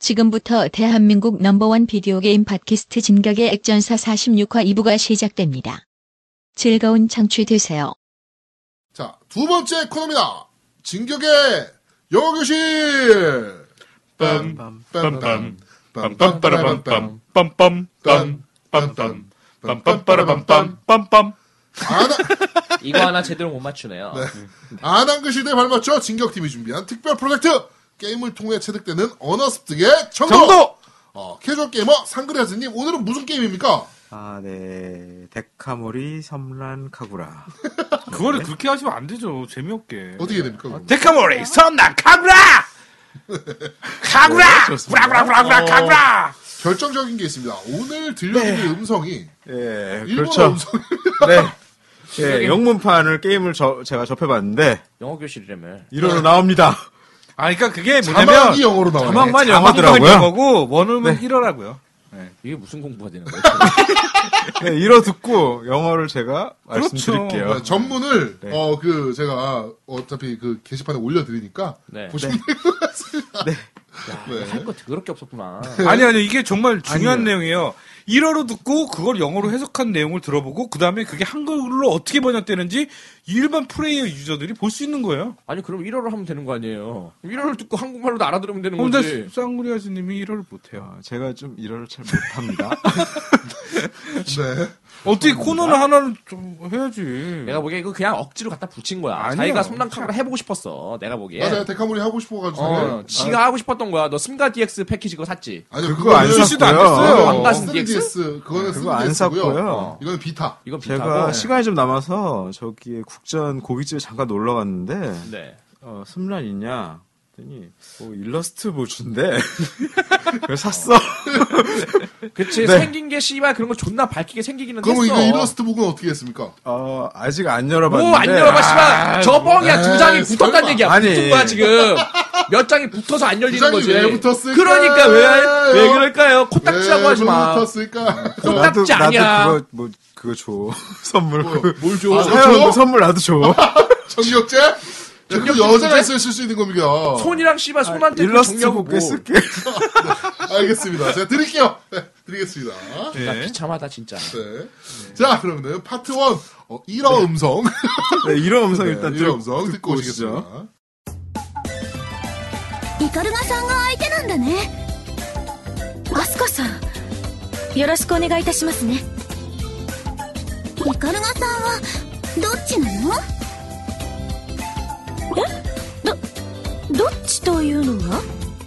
지금부터 대한민국 넘버원 비디오 게임 팟캐스트 진격의 액전사 46화 2부가 시작됩니다. 즐거운 청취 되세요. 자, 두 번째 코너입니다. 진격의 영어교실! 빰빰빰빰 빰빰빠라빰빰 빰빰빰빰빰빰 빰빰빠라빰빰 이거 하나 제대로 못 맞추네요. 네. 안한글 시대에 발맞춰 진격팀이 준비한 특별 프로젝트! 게임을 통해 체득되는 언어 습득의 정도! 캐주얼 게이머 상그레아즈님, 오늘은 무슨 게임입니까? 네. 데카모리 섬란 카구라. 그거를 그렇게 하시면 안 되죠. 재미없게. 어떻게 됩니까? 그럼? 데카모리 섬란 카구라! 카구라! 구라구라구라구라 카구라! 결정적인 게 있습니다. 오늘 들려드릴 음성이 예, 일본어 그렇죠. 음성이 네. 예, 영문판을 게임을 제가 접해봤는데 영어 교실이라며. 이러로 나옵니다. 그러니까 그게 자막이 뭐냐면 영어로 나와요. 자막만 자막만 영어더라고요. 영어고 원어는 1어라고요. 이게 무슨 공부가 되는 거야? 네, 이러 듣고 영어를 제가 말씀드릴게요. 네, 전문을 네. 제가 어차피 그 게시판에 올려드리니까 네. 보시면 될 것 같습니다. 네. 야, 네. 할 거 더럽게 없었구나. 아니 이게 정말 중요한 아니에요. 내용이에요. 1어로 듣고 그걸 영어로 해석한 내용을 들어보고 그 다음에 그게 한글로 어떻게 번역되는지 일반 플레이어 유저들이 볼 수 있는 거예요. 아니 그럼 1어를 하면 되는 거 아니에요? 1어를 듣고 한국말로도 알아들으면 되는 근데 거지. 쌍구리아즈님이 1어를 못해요. 제가 좀 이러를 잘 못합니다. 네. 어떻게 코너를 하나는 좀 해야지. 내가 보기에 이거 그냥 억지로 갖다 붙인 거야. 아니야. 자기가 섬랑카구라 해보고 싶었어. 내가 보기에. 맞아요. 데카모리 하고 싶어가지고. 지가 하고 싶었던 거야. 너 см가 DX 패키지 그거 샀지? 아니요, 그거 안 출시도 안 샀고요. 됐어요. 왕가신 3DS, 그거는 그거 안 3DS고요. 샀고요. 이거는 비타. 이건 제가 비타고. 시간이 좀 남아서 저기에 국전 고깃집에 잠깐 놀러 갔는데 네. 섬란 있냐? 했더니 일러스트 보주인데 그걸 샀어. 그치. 네. 생긴 게 씨발 그런 거 존나 밝히게 생기기는 그러면 했어. 이거 일러스트 북은 어떻게 했습니까? 아직 안 열어봤는데. 뭐 안 열어봐 씨발. 저 뻥이야. 두 장이 에이, 붙었다는 설마. 얘기야. 아니. 붙은 거야 지금. 몇 장이 붙어서 안 열리는 장이 거지. 왜 붙었을까요? 그러니까 왜 그럴까요? 코딱지라고 하지 마. 붙었을까? 코딱지 아니야. 나도 그거 줘. 선물. 뭘 줘? 사연도 선물 나도 줘. 정력제? 그 여자가 있어야 쓸 수 있는 겁니다. 손이랑 씨발 손한테 일러스트 정리하고 볼게 쓸게. 알겠습니다. 제가 드릴게요. 네, 드리겠습니다. 나 비참하다 진짜. 네. 자, 그러면은 파트 1, 1어 음성. 네, 이런 음성 네, 일단 1어 음성 듣고 오시겠습니다. イカルガさんが相手なんだね。アスカさん、よろしくお願いいたしますね。イカルガさんはどっちなの？どっちというのは？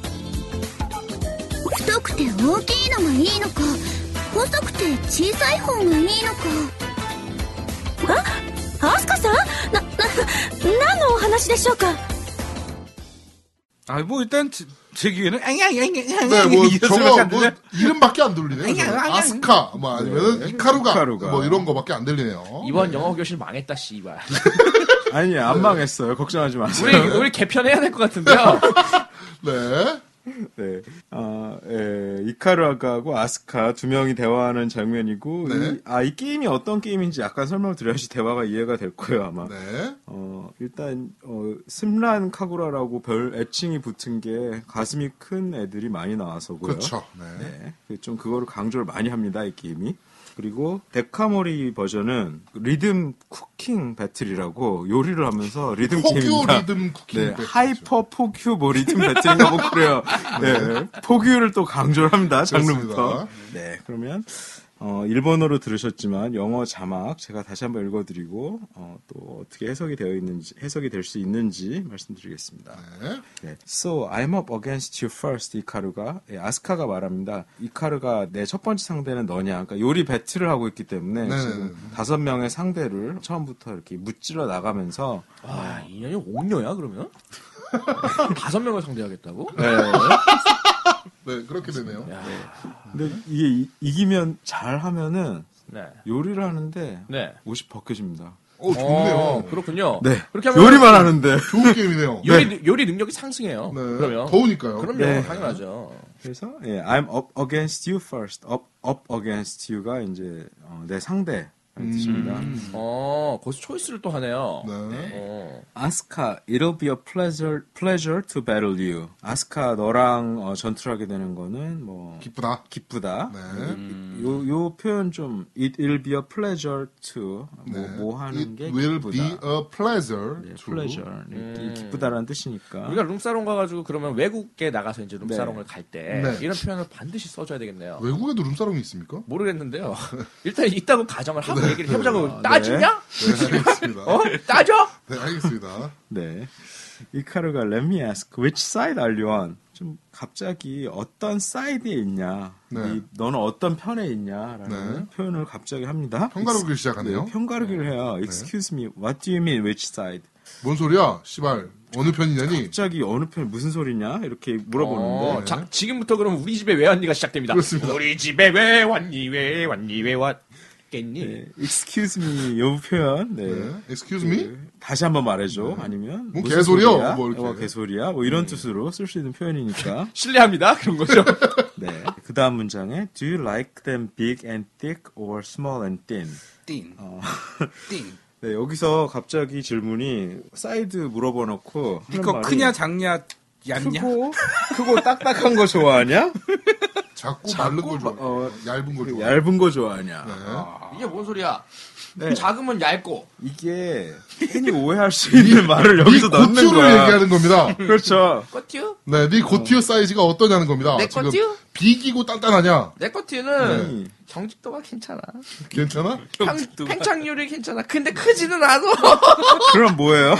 太くて大きいのがいいのか、細くて小さい方がいいのか。アスカさん？何のお話でしょうか？ 일단 제 귀에는 네, 뭐, 저거, 뭐, 이름밖에 안 들리네요. 아스카, 뭐, 아니면은, 이카루가, 뭐, 이런 거밖에 안 들리네요. 이번 영어 교실 망했다 씨발. 아니 안 망했어요. 걱정하지 마세요. 우리 개편해야 될 것 같은데요. 네. 네. 이카루아가하고 아스카 두 명이 대화하는 장면이고, 네. 이 게임이 어떤 게임인지 약간 설명을 드려야지 대화가 이해가 될 거예요, 아마. 네. 일단, 스란 카구라라고 별 애칭이 붙은 게 가슴이 큰 애들이 많이 나와서고요. 그렇죠. 네. 네. 좀 그거를 강조를 많이 합니다, 이 게임이. 그리고 데카모리 버전은 리듬 쿠킹 배틀이라고 요리를 하면서 리듬 포큐 게임입니다. 리듬 쿠킹 네, 배틀이죠. 하이퍼 포큐 뭐 리듬 배틀인가 뭐 그래요. 네, 포규를 또 강조를 합니다. 장르부터. 그렇습니다. 네, 그러면 일본어로 들으셨지만 영어 자막 제가 다시 한번 읽어드리고 또 어떻게 해석이 될 수 있는지 말씀드리겠습니다. 네. 네. So I'm up against you first, 이카루가. 아스카가 말합니다. 이카루가 내 첫 번째 상대는 너냐. 그러니까 요리 배틀을 하고 있기 때문에 네네네. 지금 5명의 상대를 처음부터 이렇게 무찔러 나가면서 와, 이 년이 옥녀야 그러면? 5명을 상대하겠다고? 네, 그렇게 되네요. 야, 근데 이게 이기면 잘 하면은 네. 요리를 하는데 네. 옷이 벗겨집니다. 좋네요. 그렇군요. 네. 그렇게 하면 요리만 하는데. 좋은 게임이네요. 요리 능력이 상승해요. 네. 그러면 더우니까요. 그럼요. 네. 당연하죠. 그래서 I'm up against you first. up against you가 이제 내 상대 뜻입니다. 거기서 초이스를 또 하네요. 네. 아스카, it'll be a pleasure to battle you. 아스카, 너랑 전투를 하게 되는 거는 뭐 기쁘다. 네. 요 표현 좀 it'll be a pleasure to 뭐 하는 게 It will 기쁘다. be a pleasure. 네, to. pleasure. 기쁘다라는 뜻이니까. 우리가 룸사롱 가가지고 그러면 외국에 나가서 이제 룸사롱을 갈 때 네. 이런 표현을 반드시 써줘야 되겠네요. 외국에도 룸사롱이 있습니까? 모르겠는데요. 일단 있다고 가정을 하고 얘기를 해보자고. 따지냐? 네, 알겠습니다. 따져? 네, 알겠습니다. 네. 이카루가 let me ask, which side are you on? 좀 갑자기 어떤 사이드에 있냐? 네. 너는 어떤 편에 있냐라는 네. 표현을 갑자기 합니다. 편가르기를 시작하네요. 네, 편가르기를 해요. Excuse me, what do you mean which side? 뭔 소리야? 씨발. 어느 편이냐니? 갑자기 어느 편 무슨 소리냐? 이렇게 물어보는데 자, 지금부터 그럼 우리 집에 왜 왔니가 시작됩니다. 그렇습니다. 우리 집에 왜 왔니? 왜 왔니? 왜 왔겠니? 네, excuse me 요 표현 네. 네. Excuse me? 다시 한번 말해줘. 아니면 뭐 무슨 개소리야? 소리야? 뭐 이렇게. 개소리야? 뭐 이런 뜻으로 쓸 수 있는 표현이니까. 신뢰합니다. 그런 거죠. 네. 그 다음 문장에 Do you like them big and thick or small and thin? 띵. 띵. 네, 여기서 갑자기 질문이 사이드 물어봐놓고 니거 크냐 작냐 얇냐? 크고 딱딱한 거 좋아하냐? 작고 마른 거 좋아. 얇은 거 좋아. 얇은 거 좋아하냐? 네. 이게 뭔 소리야? 네. 작으면 얇고. 이게 괜히 오해할 수 있는 말을 여기서 넣는 고티어를 거야. 얘기하는 겁니다. 그렇죠. 꼬티유? 네, 네 고티어 사이즈가 어떠냐는 겁니다. 내 지금 꼬티어? 비기고 단단하냐? 내 꼬티유는 네. 경직도가 괜찮아. 괜찮아? 팽창률이 괜찮아. 근데 크지는 않아. 그럼 뭐예요?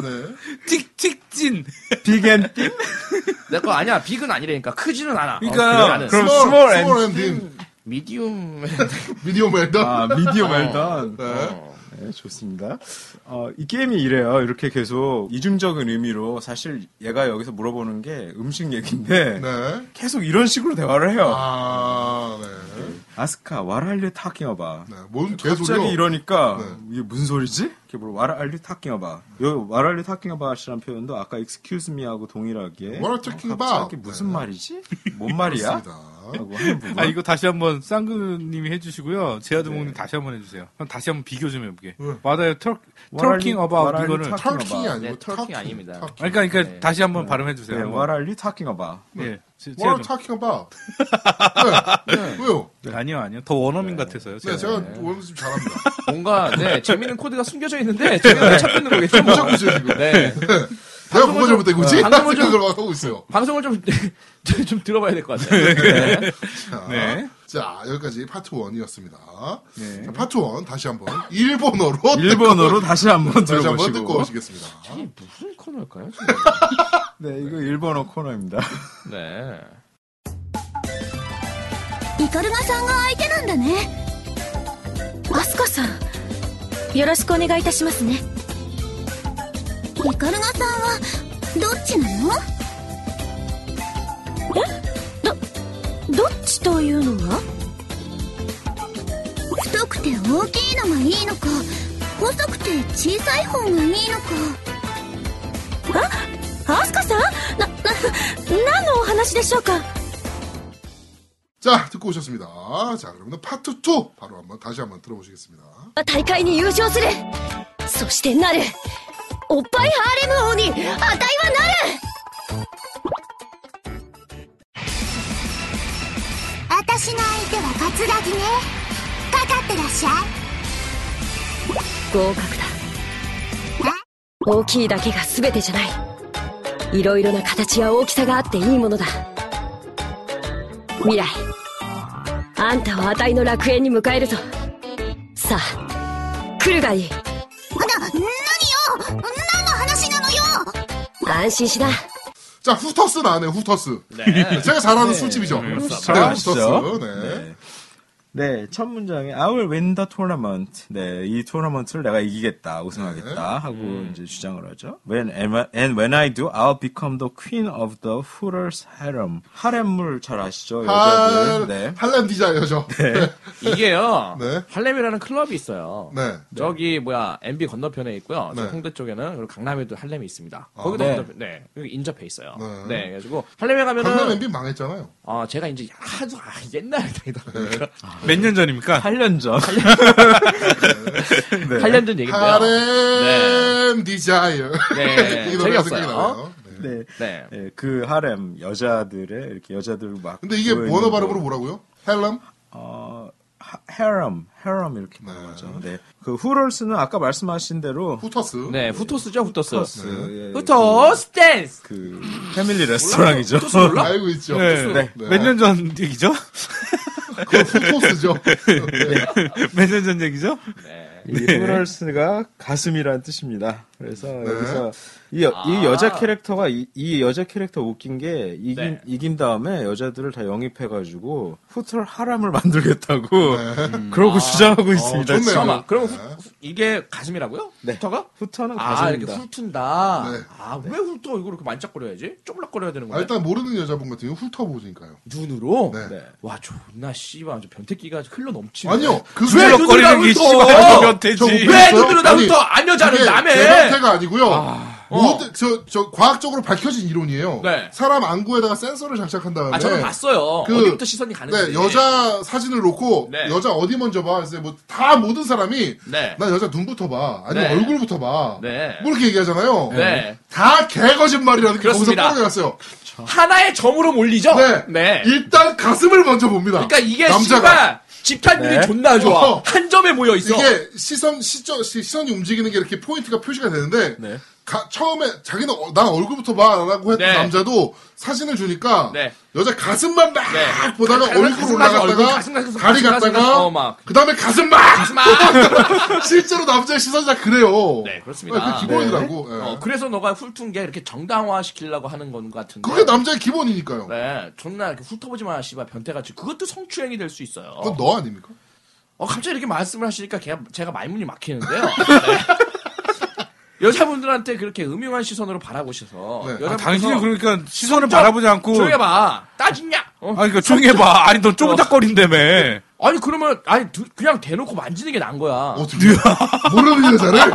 네. 틱틱진. 빅 앤 띵? 내 거 아니야. 빅은 아니라니까. 크지는 않아. 그러니까 나는. 그럼 스몰 small 앤 딘. 미디움. 미디엄 웰던. 아, 미디엄 웰던. 네. 네, 좋습니다. 이 게임이 이래요. 이렇게 계속 이중적인 의미로 사실 얘가 여기서 물어보는 게 음식 얘기인데 네. 계속 이런 식으로 대화를 해요. 아, 네. 아스카, what are you talking about? 네. 뭔 개소리야? 갑자기 이러니까 네. 이게 무슨 소리지? 이렇게 물어. What are you talking about? 요 What are you talking about이라는 표현도 아까 excuse me하고 동일하게 What are you talking about? 갑자기 무슨 말이지? 뭔 말이야? 그렇습니다. 하고 하는 부분. 아, 이거 다시 한번 쌍그님이 해주시고요. 제아드몽님 다시 한번 해주세요. 그럼 다시 한번 비교 좀 해볼게. 맞아요. 터킹 어바웃 이거는. 터킹이 아니고 네, 터킹 아닙니다. 그러니까 네. 다시 한번 발음해주세요. 네, 한번. What are you talking about? 예. What are you talking about? 네. 왜요? 아니요. 더 원어민 같아서요. 네, 제가 원어민 좀 잘합니다. 뭔가 네 재밌는 코드가 숨겨져 있는데 제가 못 찾고 있는 거겠죠. 뭐. 찾고 있어요, 지금. 네. 내가 그거 잘못된 거지? 방송을 좀- 생각을 하고 있어요. 방송을 좀 들어봐야 될 것 같아요. 네. 자, 네. 자, 여기까지 파트 1이었습니다. 네. 자, 파트 1 다시 한번 일본어로 일본어로 다시 한번 다시 한번 듣고 들어보시고. 오시겠습니다. 이게 무슨 코너일까요? 지금? 네, 이거 일본어 코너입니다. 네. イカルガさんが相手なんだね。アスカさん、よろしくお願いいたしますね。イカルガさんはどっちなの？どっちというのは？太くて大きいのがいいのか、細くて小さい方がいいのか。アスカさん、何のお話でしょうか？ 자, 듣고 오셨습니다. 자, 그러면 파트 2 바로 한번 다시 한번 들어보시겠습니다. 大会に優勝する。そしてなる。おっぱいハーレム王にあたいはなる。私の相手はカツラギね。かかってらっしゃい。合格だ。大きいだけが全てじゃない。いろいろな形や大きさがあっていいものだ。未来、あんたをあたいの楽園に迎えるぞ。さあ、来るがいい。何よ、何の話なのよ。安心しな。 자, 후터스 나왔네요, 후터스. 네. 제가 잘 아는 술집이죠. 네, 잘하시죠? 후터스. 네. 네. 네, 첫 문장에 I will win the tournament. 네, 이 토너먼트를 내가 이기겠다, 우승하겠다 하고 이제 주장을 하죠. And when I do, I'll become the queen of the Hooters harem. 하렘물 잘 아시죠, 여자들? 네. 할렘 디자이너죠. 네. 이게요. 네. 할렘이라는 클럽이 있어요. 네. 저기 뭐야 MB 건너편에 있고요. 저 네. 홍대 쪽에는 그리고 강남에도 할렘이 있습니다. 거기도 네. 건너편, 네, 여기 인접해 있어요. 네. 네, 그래가지고 할렘에 가면은 강남 MB 망했잖아요. 제가 이제 아주 옛날에 다니다 보니까 몇 년 전입니까? 8년 전. 8년 전 얘기인데요. 하렘 디자이어. 네. 이 노래가 생각이 재미없어요. 나네요. 네. 네. 네. 네, 그 하렘 여자들의 이렇게 여자들 막. 근데 이게 모여있는 원어 거. 발음으로 뭐라고요? 헬럼? 헤럼 이렇게 말하죠. 네. 그 후럴스는 아까 말씀하신 대로 후터스. 네, 후토스죠, 후토스. 예, 후토스 댄스! 그 패밀리 레스토랑이죠. 후토스 몰라? 알고 있죠. 네. 네. 몇 년 전 얘기죠? 그건 후토스죠. 몇 년 전 얘기죠? 이 후럴스가 가슴이라는 뜻입니다. 그래서 여기서 이 여자 캐릭터가 이 여자 캐릭터 웃긴 게 이긴 다음에 여자들을 다 영입해가지고 후털 하람을 만들겠다고 그러고 주장하고 있습니다. 좋네요. 지금. 잠깐만, 그럼 이게 가슴이라고요? 네. 후터가? 후터는 아, 가슴입니다. 이렇게 훑은다. 네. 아, 왜 훑어? 이거 이렇게 만짝거려야지? 쪼물락거려야 되는 아, 거야? 일단 모르는 여자분 같은 경우 훑어보니까요. 눈으로? 네. 네. 와, 존나 씨발, 아주 변태기가 흘러 넘치네. 아니요. 그 왜 순간 눈으로 나 거리는 게 훑어? 씨발 변태지. 저 왜 웃겼어요? 눈으로 나 아니, 훑어? 안 여자는 이게 남의! 개변태가 아니고요. 어. 모든 저 과학적으로 밝혀진 이론이에요. 네. 사람 안구에다가 센서를 장착한 다음에 아, 저는 봤어요. 그- 어디부터 시선이 가는지. 네, 여자 사진을 놓고 네. 여자 어디 먼저 봐. 그래서 뭐 다 모든 사람이 네. 난 여자 눈부터 봐. 아니면 네. 얼굴부터 봐. 네. 뭐 이렇게 얘기하잖아요. 네. 다 개거짓말이라는 게 거기서 그렇습니다. 뻔해갔어요. 하나의 점으로 몰리죠? 네. 일단 가슴을 먼저 봅니다. 그러니까 이게 남자가. 씨발 집탄율이 네. 존나 좋아. 어. 한 점에 모여 있어. 이게 시선이 움직이는 게 이렇게 포인트가 표시가 되는데 네. 처음에 자기는 난 얼굴부터 봐라고 했던 네. 남자도 사진을 주니까 네. 여자 가슴만 막 네. 보다가 가슴, 얼굴 가슴, 올라갔다가 얼굴, 가슴, 가슴, 다리 가슴, 갔다가 막. 그 다음에 가슴 막 실제로 남자의 시선이 다 그래요. 네, 그렇습니다. 그 기본이더라고. 예. 그래서 너가 훑은 게 이렇게 정당화 시키려고 하는 건 같은데. 그게 남자의 기본이니까요. 네, 존나 이렇게 훑어보지 마, 씨발 변태같이. 그것도 성추행이 될 수 있어요. 그건 너 아닙니까? 갑자기 이렇게 말씀을 하시니까 제가 말문이 막히는데요. 네. 여자분들한테 그렇게 음흉한 시선으로 바라보셔서. 네. 여자분들께서 당신이 그러니까 시선을 성적- 바라보지 않고. 조용히 해봐. 따지냐? 아니, 그러니까 조용히 해봐. 아니, 너 쪼무닥거린다며. 아니, 그러면, 그냥 대놓고 만지는 게 나은 거야. 어떻게 모르는 여자를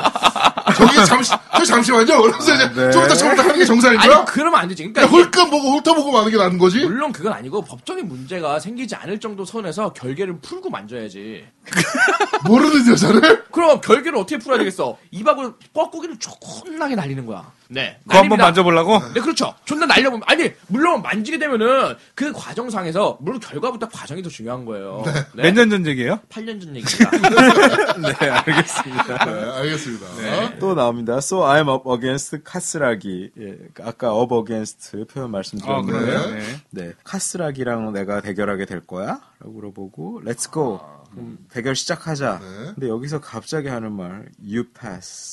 잠시만요. 그러면서 이제 네. 좀 이따 하는 게 정상인 아니, 거야? 그러면 안 되지. 그냥 그러니까. 이게 홀끔 보고 훑어보고 마는 게 나는 거지? 물론 그건 아니고 법적인 문제가 생기지 않을 정도 선에서 결계를 풀고 만져야지. 모르는 여자를? 그럼 결계를 어떻게 풀어야 되겠어? 입하고 뻐꾸기를 존나게 날리는 거야. 네. 그거 한번 날립니다. 만져보려고? 네, 그렇죠. 존나 날려보면. 아니, 물론 만지게 되면은 그 과정상에서, 물론 결과보다 과정이 더 중요한 거예요. 네. 몇 년 전 얘기예요? 8년 전 얘기입니다. 네, 알겠습니다. 네, 알겠습니다. 또 나옵니다. So I'm up against 카스라기. 예, 아까 up against 표현 말씀드렸는데, 그러네요. 네. 네. 네, 카스라기랑 내가 대결하게 될 거야? 라고 물어보고, Let's go. 그럼 대결 시작하자. 네. 근데 여기서 갑자기 하는 말, You pass.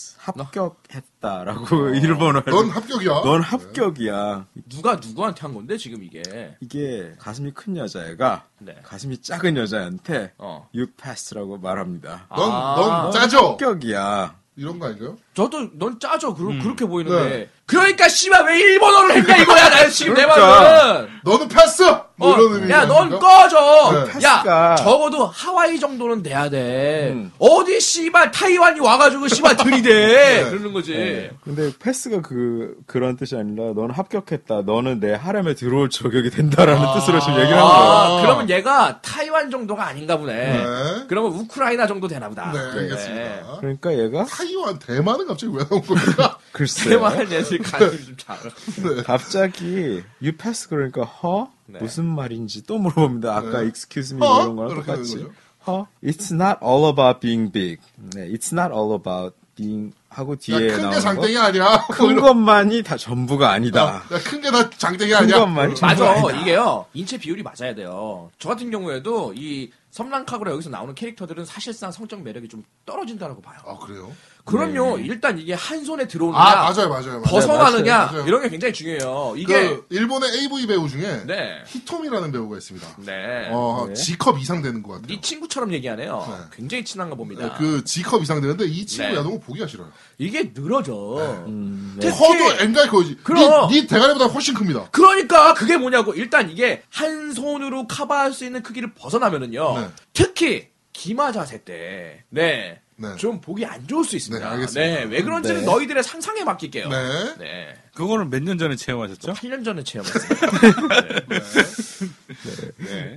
합격했다라고 일본어로. 넌 합격이야. 넌 합격이야. 누가 누구한테 한 건데, 지금 이게. 이게 가슴이 큰 여자애가 네. 가슴이 작은 여자한테 어. You pass라고 말합니다. 넌 짜져. 합격이야. 이런 거 아닌가요? 저도 넌 짜죠. 그렇게 보이는데. 네. 그러니까 씨발 왜 일본어를 했냐 이거야. 나 지금 내 그러니까. 말은. 너는 패스! 뭐 이런 의미. 야, 넌 꺼져! 네. 야, 패스가. 적어도 하와이 정도는 돼야 돼. 어디 씨발 타이완이 와가지고 씨발 들이대! 그러는 거지. 근데 패스가 그런 뜻이 아니라 넌 합격했다. 너는 내 하렘에 들어올 저격이 된다라는 뜻으로 지금 얘기를 한 거야. 그러면 얘가 타이완 정도가 아닌가 보네. 네. 그러면 우크라이나 정도 되나 보다. 네, 알겠습니다. 그러니까 얘가 타이완, 대만은 갑자기 왜 나온 겁니까? 글쎄 대만 애들 관심이 좀 작아. 갑자기 you pass 그러니까 네. 무슨 말인지 또 물어봅니다. 아까 네. excuse me 이런 거랑 이렇게 똑같이. 되는 It's not all about being big. 네, it's not all about being 하고 뒤에 큰 게 나오는 장땡이 거. 아니야. 큰 것만이 다 전부가 아니다. 큰 게 다 장땡이 큰 아니야. 것만이 전부가 맞아. 아니다. 이게요. 인체 비율이 맞아야 돼요. 저 같은 경우에도 이 섬랑카구라 여기서 나오는 캐릭터들은 사실상 성적 매력이 좀 떨어진다라고 봐요. 아, 그래요? 그럼요. 일단 이게 한 손에 들어오느냐, 아, 맞아요. 벗어나느냐 맞아요. 이런 게 굉장히 중요해요. 이게 그 일본의 AV 배우 중에 네, 히토미라는 배우가 있습니다. 네. G컵 이상 되는 것 같아요. 네 친구처럼 얘기하네요. 네. 굉장히 친한가 봅니다. 네, 그 G컵 이상 되는데 이 친구 네. 야동을 보기가 싫어요. 이게 늘어져. 네. 커도 앵갈 거지. 그럼. 네 대가리보다 훨씬 큽니다. 그러니까 그게 뭐냐고. 일단 이게 한 손으로 커버할 수 있는 크기를 벗어나면은요. 네. 특히 기마 자세 때, 네, 네. 좀 보기 안 좋을 수 있습니다. 네, 알겠습니다. 왜 그런지는 네. 너희들의 상상에 맡길게요. 네. 네. 그거는 몇 년 전에 체험하셨죠? 8년 전에 체험했습니다. 네. 자,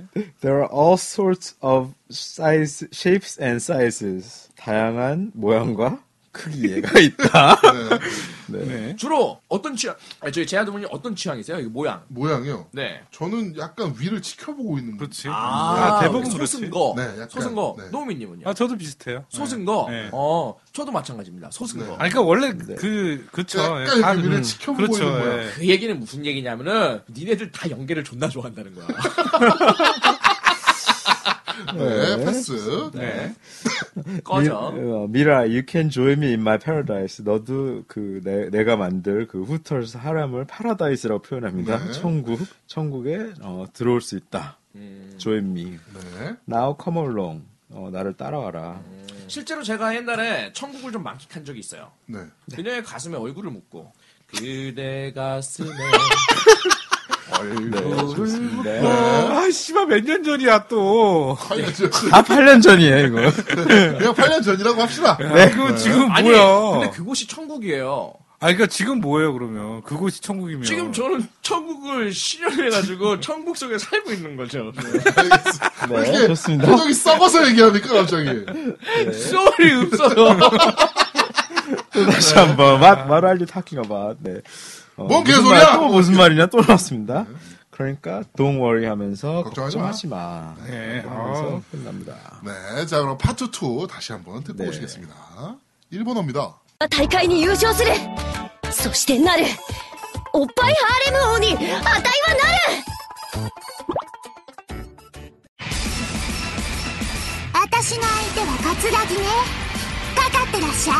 There are all sorts of shapes and sizes. 다양한 모양과 크기가 있다. 네. 주로 어떤 취향? 저희 제아도문이 어떤 취향이세요? 이거 모양. 모양이요. 네. 저는 약간 위를 지켜보고 있는 거. 그렇지. 대부분 그렇지. 솟은 거. 네, 약간, 솟은 거. 네. 노우미님은요? 저도 비슷해요. 솟은 거. 네. 저도 마찬가지입니다. 솟은 네. 거. 그러니까 원래 그쵸. 약간 다- 이렇게 위를 지켜보고 그렇죠. 있는 거야. 예. 그 얘기는 무슨 얘기냐면은 니네들 다 연계를 존나 좋아한다는 거야. 네, 패스. 네. 꺼져. 미라, you can join me in my paradise. 너도 내가 만들 그 후터스 하람을 파라다이스라고 표현합니다. 네. 천국에 들어올 수 있다. join me. 네. Now come along. 나를 따라와라. 실제로 제가 옛날에 천국을 좀 만끽한 적이 있어요. 네. 그녀의 가슴에 얼굴을 묻고 그대 가슴에 얼굴을 네. 아, 씨발, 몇 년 전이야, 또. 8년 전. 다 8년 전이에요, 이거. 그냥 8년 전이라고 합시다. 네. 그거 지금 아니 뭐야. 근데 그곳이 천국이에요. 그러니까 지금 뭐예요, 그러면? 그곳이 천국이면. 지금 저는 천국을 실현해가지고 천국 속에 살고 있는 거죠. 네, 좋습니다. 표정이 썩어서 얘기합니까, 갑자기? 소리 없어요. 또 다시 한번, what are you talking about? 네. 뭔 무슨 개소리야! 말, 또 무슨 말이냐 또 나왔습니다. 그러니까, don't worry 하면서, 걱정하지 마. 네. 하면서 끝납니다. 네, 자, 그럼 파트 2 다시 한번 듣고 네. 오시겠습니다. 일본어입니다. 大会に優勝するそしてなるおっぱいハーレム王にあたいはなる私の相手はカツラギねかかってらっしゃい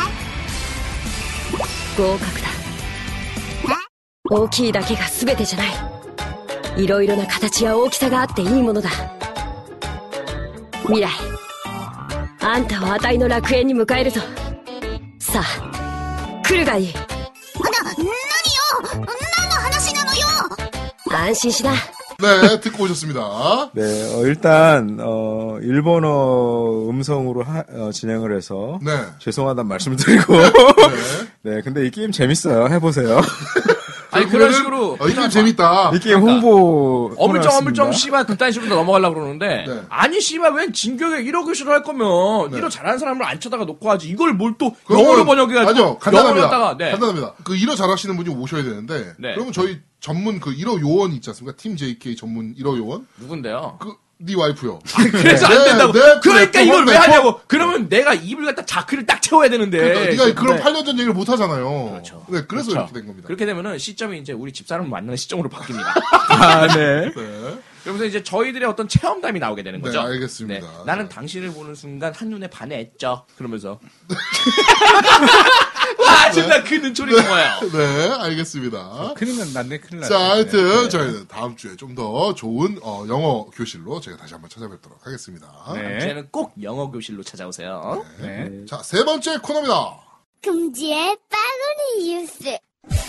合格だ大きいだけが全てじゃないいろいろな形や大きさがあっていいものだ未来あんたをあたいの楽園に迎えるぞさあ来るがいい何よ何の話なのよ安心しな 네, 듣고 오셨습니다. 네, 일단, 일본어 음성으로 진행을 해서. 네. 죄송하다는 말씀을 드리고. 네, 근데 이 게임 재밌어요. 해보세요. 아니 그런 식으로 이 게임 재밌다. 이 게임 홍보. 어물쩡 씨발 그딴 식으로 넘어가려고 그러는데 네. 아니 씨발 웬 진격에 1어 교시를 할 거면 네. 1어 잘하는 사람을 안 쳐다가 놓고 하지 이걸 뭘 또 그러면- 영어로 번역해가지고 아니요, 영어로 간단합니다. 갖다가 네. 간단합니다. 그 1어 잘하시는 분이 오셔야 되는데. 네. 그러면 저희 전문 그 1어 요원 있지 않습니까? 팀 JK 전문 1어 요원? 누군데요? 네 와이프요. 그래서 안 네, 된다고. 네, 그러니까 그래, 이걸 왜 네, 하냐고. 그러면 내가 입을 갖다 자크를 딱 채워야 되는데. 그러니까 네가 그런 네. 8년 전 얘기를 못 하잖아요. 그렇죠. 네, 그래서 그렇죠. 이렇게 된 겁니다. 그렇게 되면은 시점이 이제 우리 집사람을 만나는 시점으로 바뀝니다. 아, 네. 네. 그러면서 이제 저희들의 어떤 체험담이 나오게 되는 거죠. 네, 알겠습니다. 나는 당신을 보는 순간 한눈에 반해했죠. 그러면서. 와, 진짜 그 눈초리 뭐예요? 네, 알겠습니다. 큰일 났네, 큰일 났네. 자, 하여튼 저희는 다음 주에 좀 더 좋은 영어 교실로 저희가 다시 한번 찾아뵙도록 하겠습니다. 네. 이제는 꼭 영어 교실로 찾아오세요. 네. 자, 세 번째 코너입니다. 금지의 빠구니 뉴스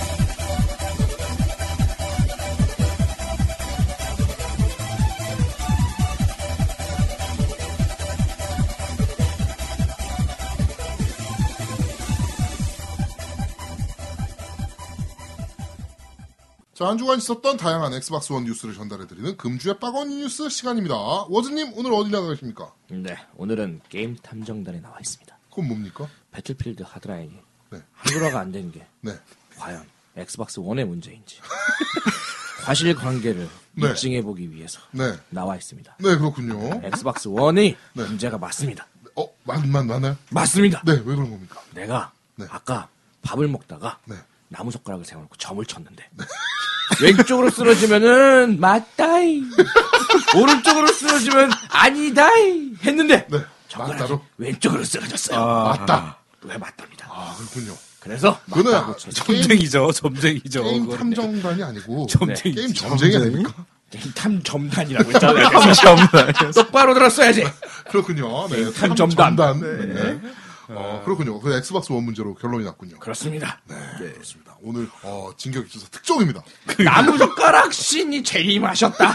자, 한 주간 있었던 다양한 엑스박스 원 뉴스를 전달해드리는 금주의 빠거니 뉴스 시간입니다. 워즈님, 오늘 어디 나가 계십니까? 네, 오늘은 게임 탐정단에 나와 있습니다. 그건 뭡니까? 배틀필드 하드라인이 네. 한글화가 안 된 게 네. 과연 엑스박스 1의 문제인지 과실 관계를 네. 입증해보기 위해서 네. 나와 있습니다. 네, 그렇군요. 엑스박스 1이 네. 문제가 맞습니다. 맞나요? 맞습니다. 네, 왜 그런 겁니까? 내가 네. 아까 밥을 먹다가 네. 나무 젓가락을 세워놓고 점을 쳤는데 왼쪽으로 쓰러지면은 맞다이 오른쪽으로 쓰러지면 아니다이 했는데 네. 젓가락이 맞다로? 왼쪽으로 쓰러졌어요. 맞다. 왜 맞답니다. 아, 그렇군요. 그래서 그거는 맞다고 쳤죠. 점쟁이죠, 점쟁이죠. 게임 그거는. 탐정단이 아니고 점쟁이. 게임 점쟁이 아닙니까? 게임 탐점단이라고 했잖아요. 똑바로 들었어야지. 그렇군요. 네, 탐정단. 네. 그렇군요. 그 엑스박스 원 문제로 결론이 났군요. 그렇습니다. 네, 그렇습니다. 오늘 진격 입주사 특종입니다. 나무 젓가락 신이 재림하셨다.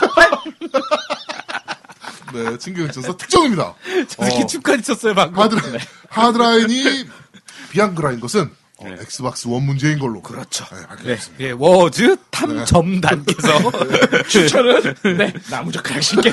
네, 진격 입주사 특종입니다. 특히 축하 있었어요, 방금. 하드라인이 비앙그라인 것은 엑스박스 원 문제인 걸로. 그렇죠. 네, 네, 밝혀졌습니다. 예, 워즈 탐점단께서 추천은 네 나무젓가락 신게.